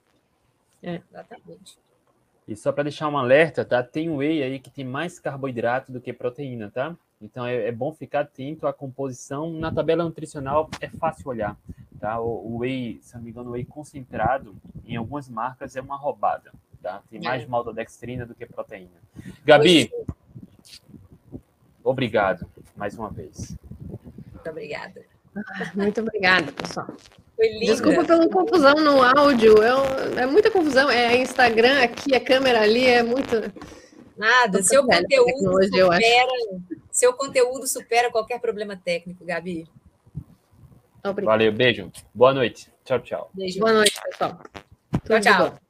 É. Exatamente. E só para deixar um alerta, tá? Tem whey aí que tem mais carboidrato do que proteína, tá? Então é, é bom ficar atento à composição. Na tabela nutricional é fácil olhar, tá? O, o whey, se não me engano, o whey concentrado, em algumas marcas, é uma roubada, tá? Tem mais é. maltodextrina do que proteína. Gabi, obrigado mais uma vez. Muito obrigada. Ah, muito obrigada, pessoal. Foi linda. Desculpa pela confusão no áudio. É, é muita confusão. É Instagram aqui, a câmera ali, é muito... Nada, seu conteúdo supera, seu conteúdo supera qualquer problema técnico, Gabi. Obrigado. Valeu, beijo. Boa noite. Tchau, tchau. Beijo. Boa noite, pessoal. Tchau, tchau.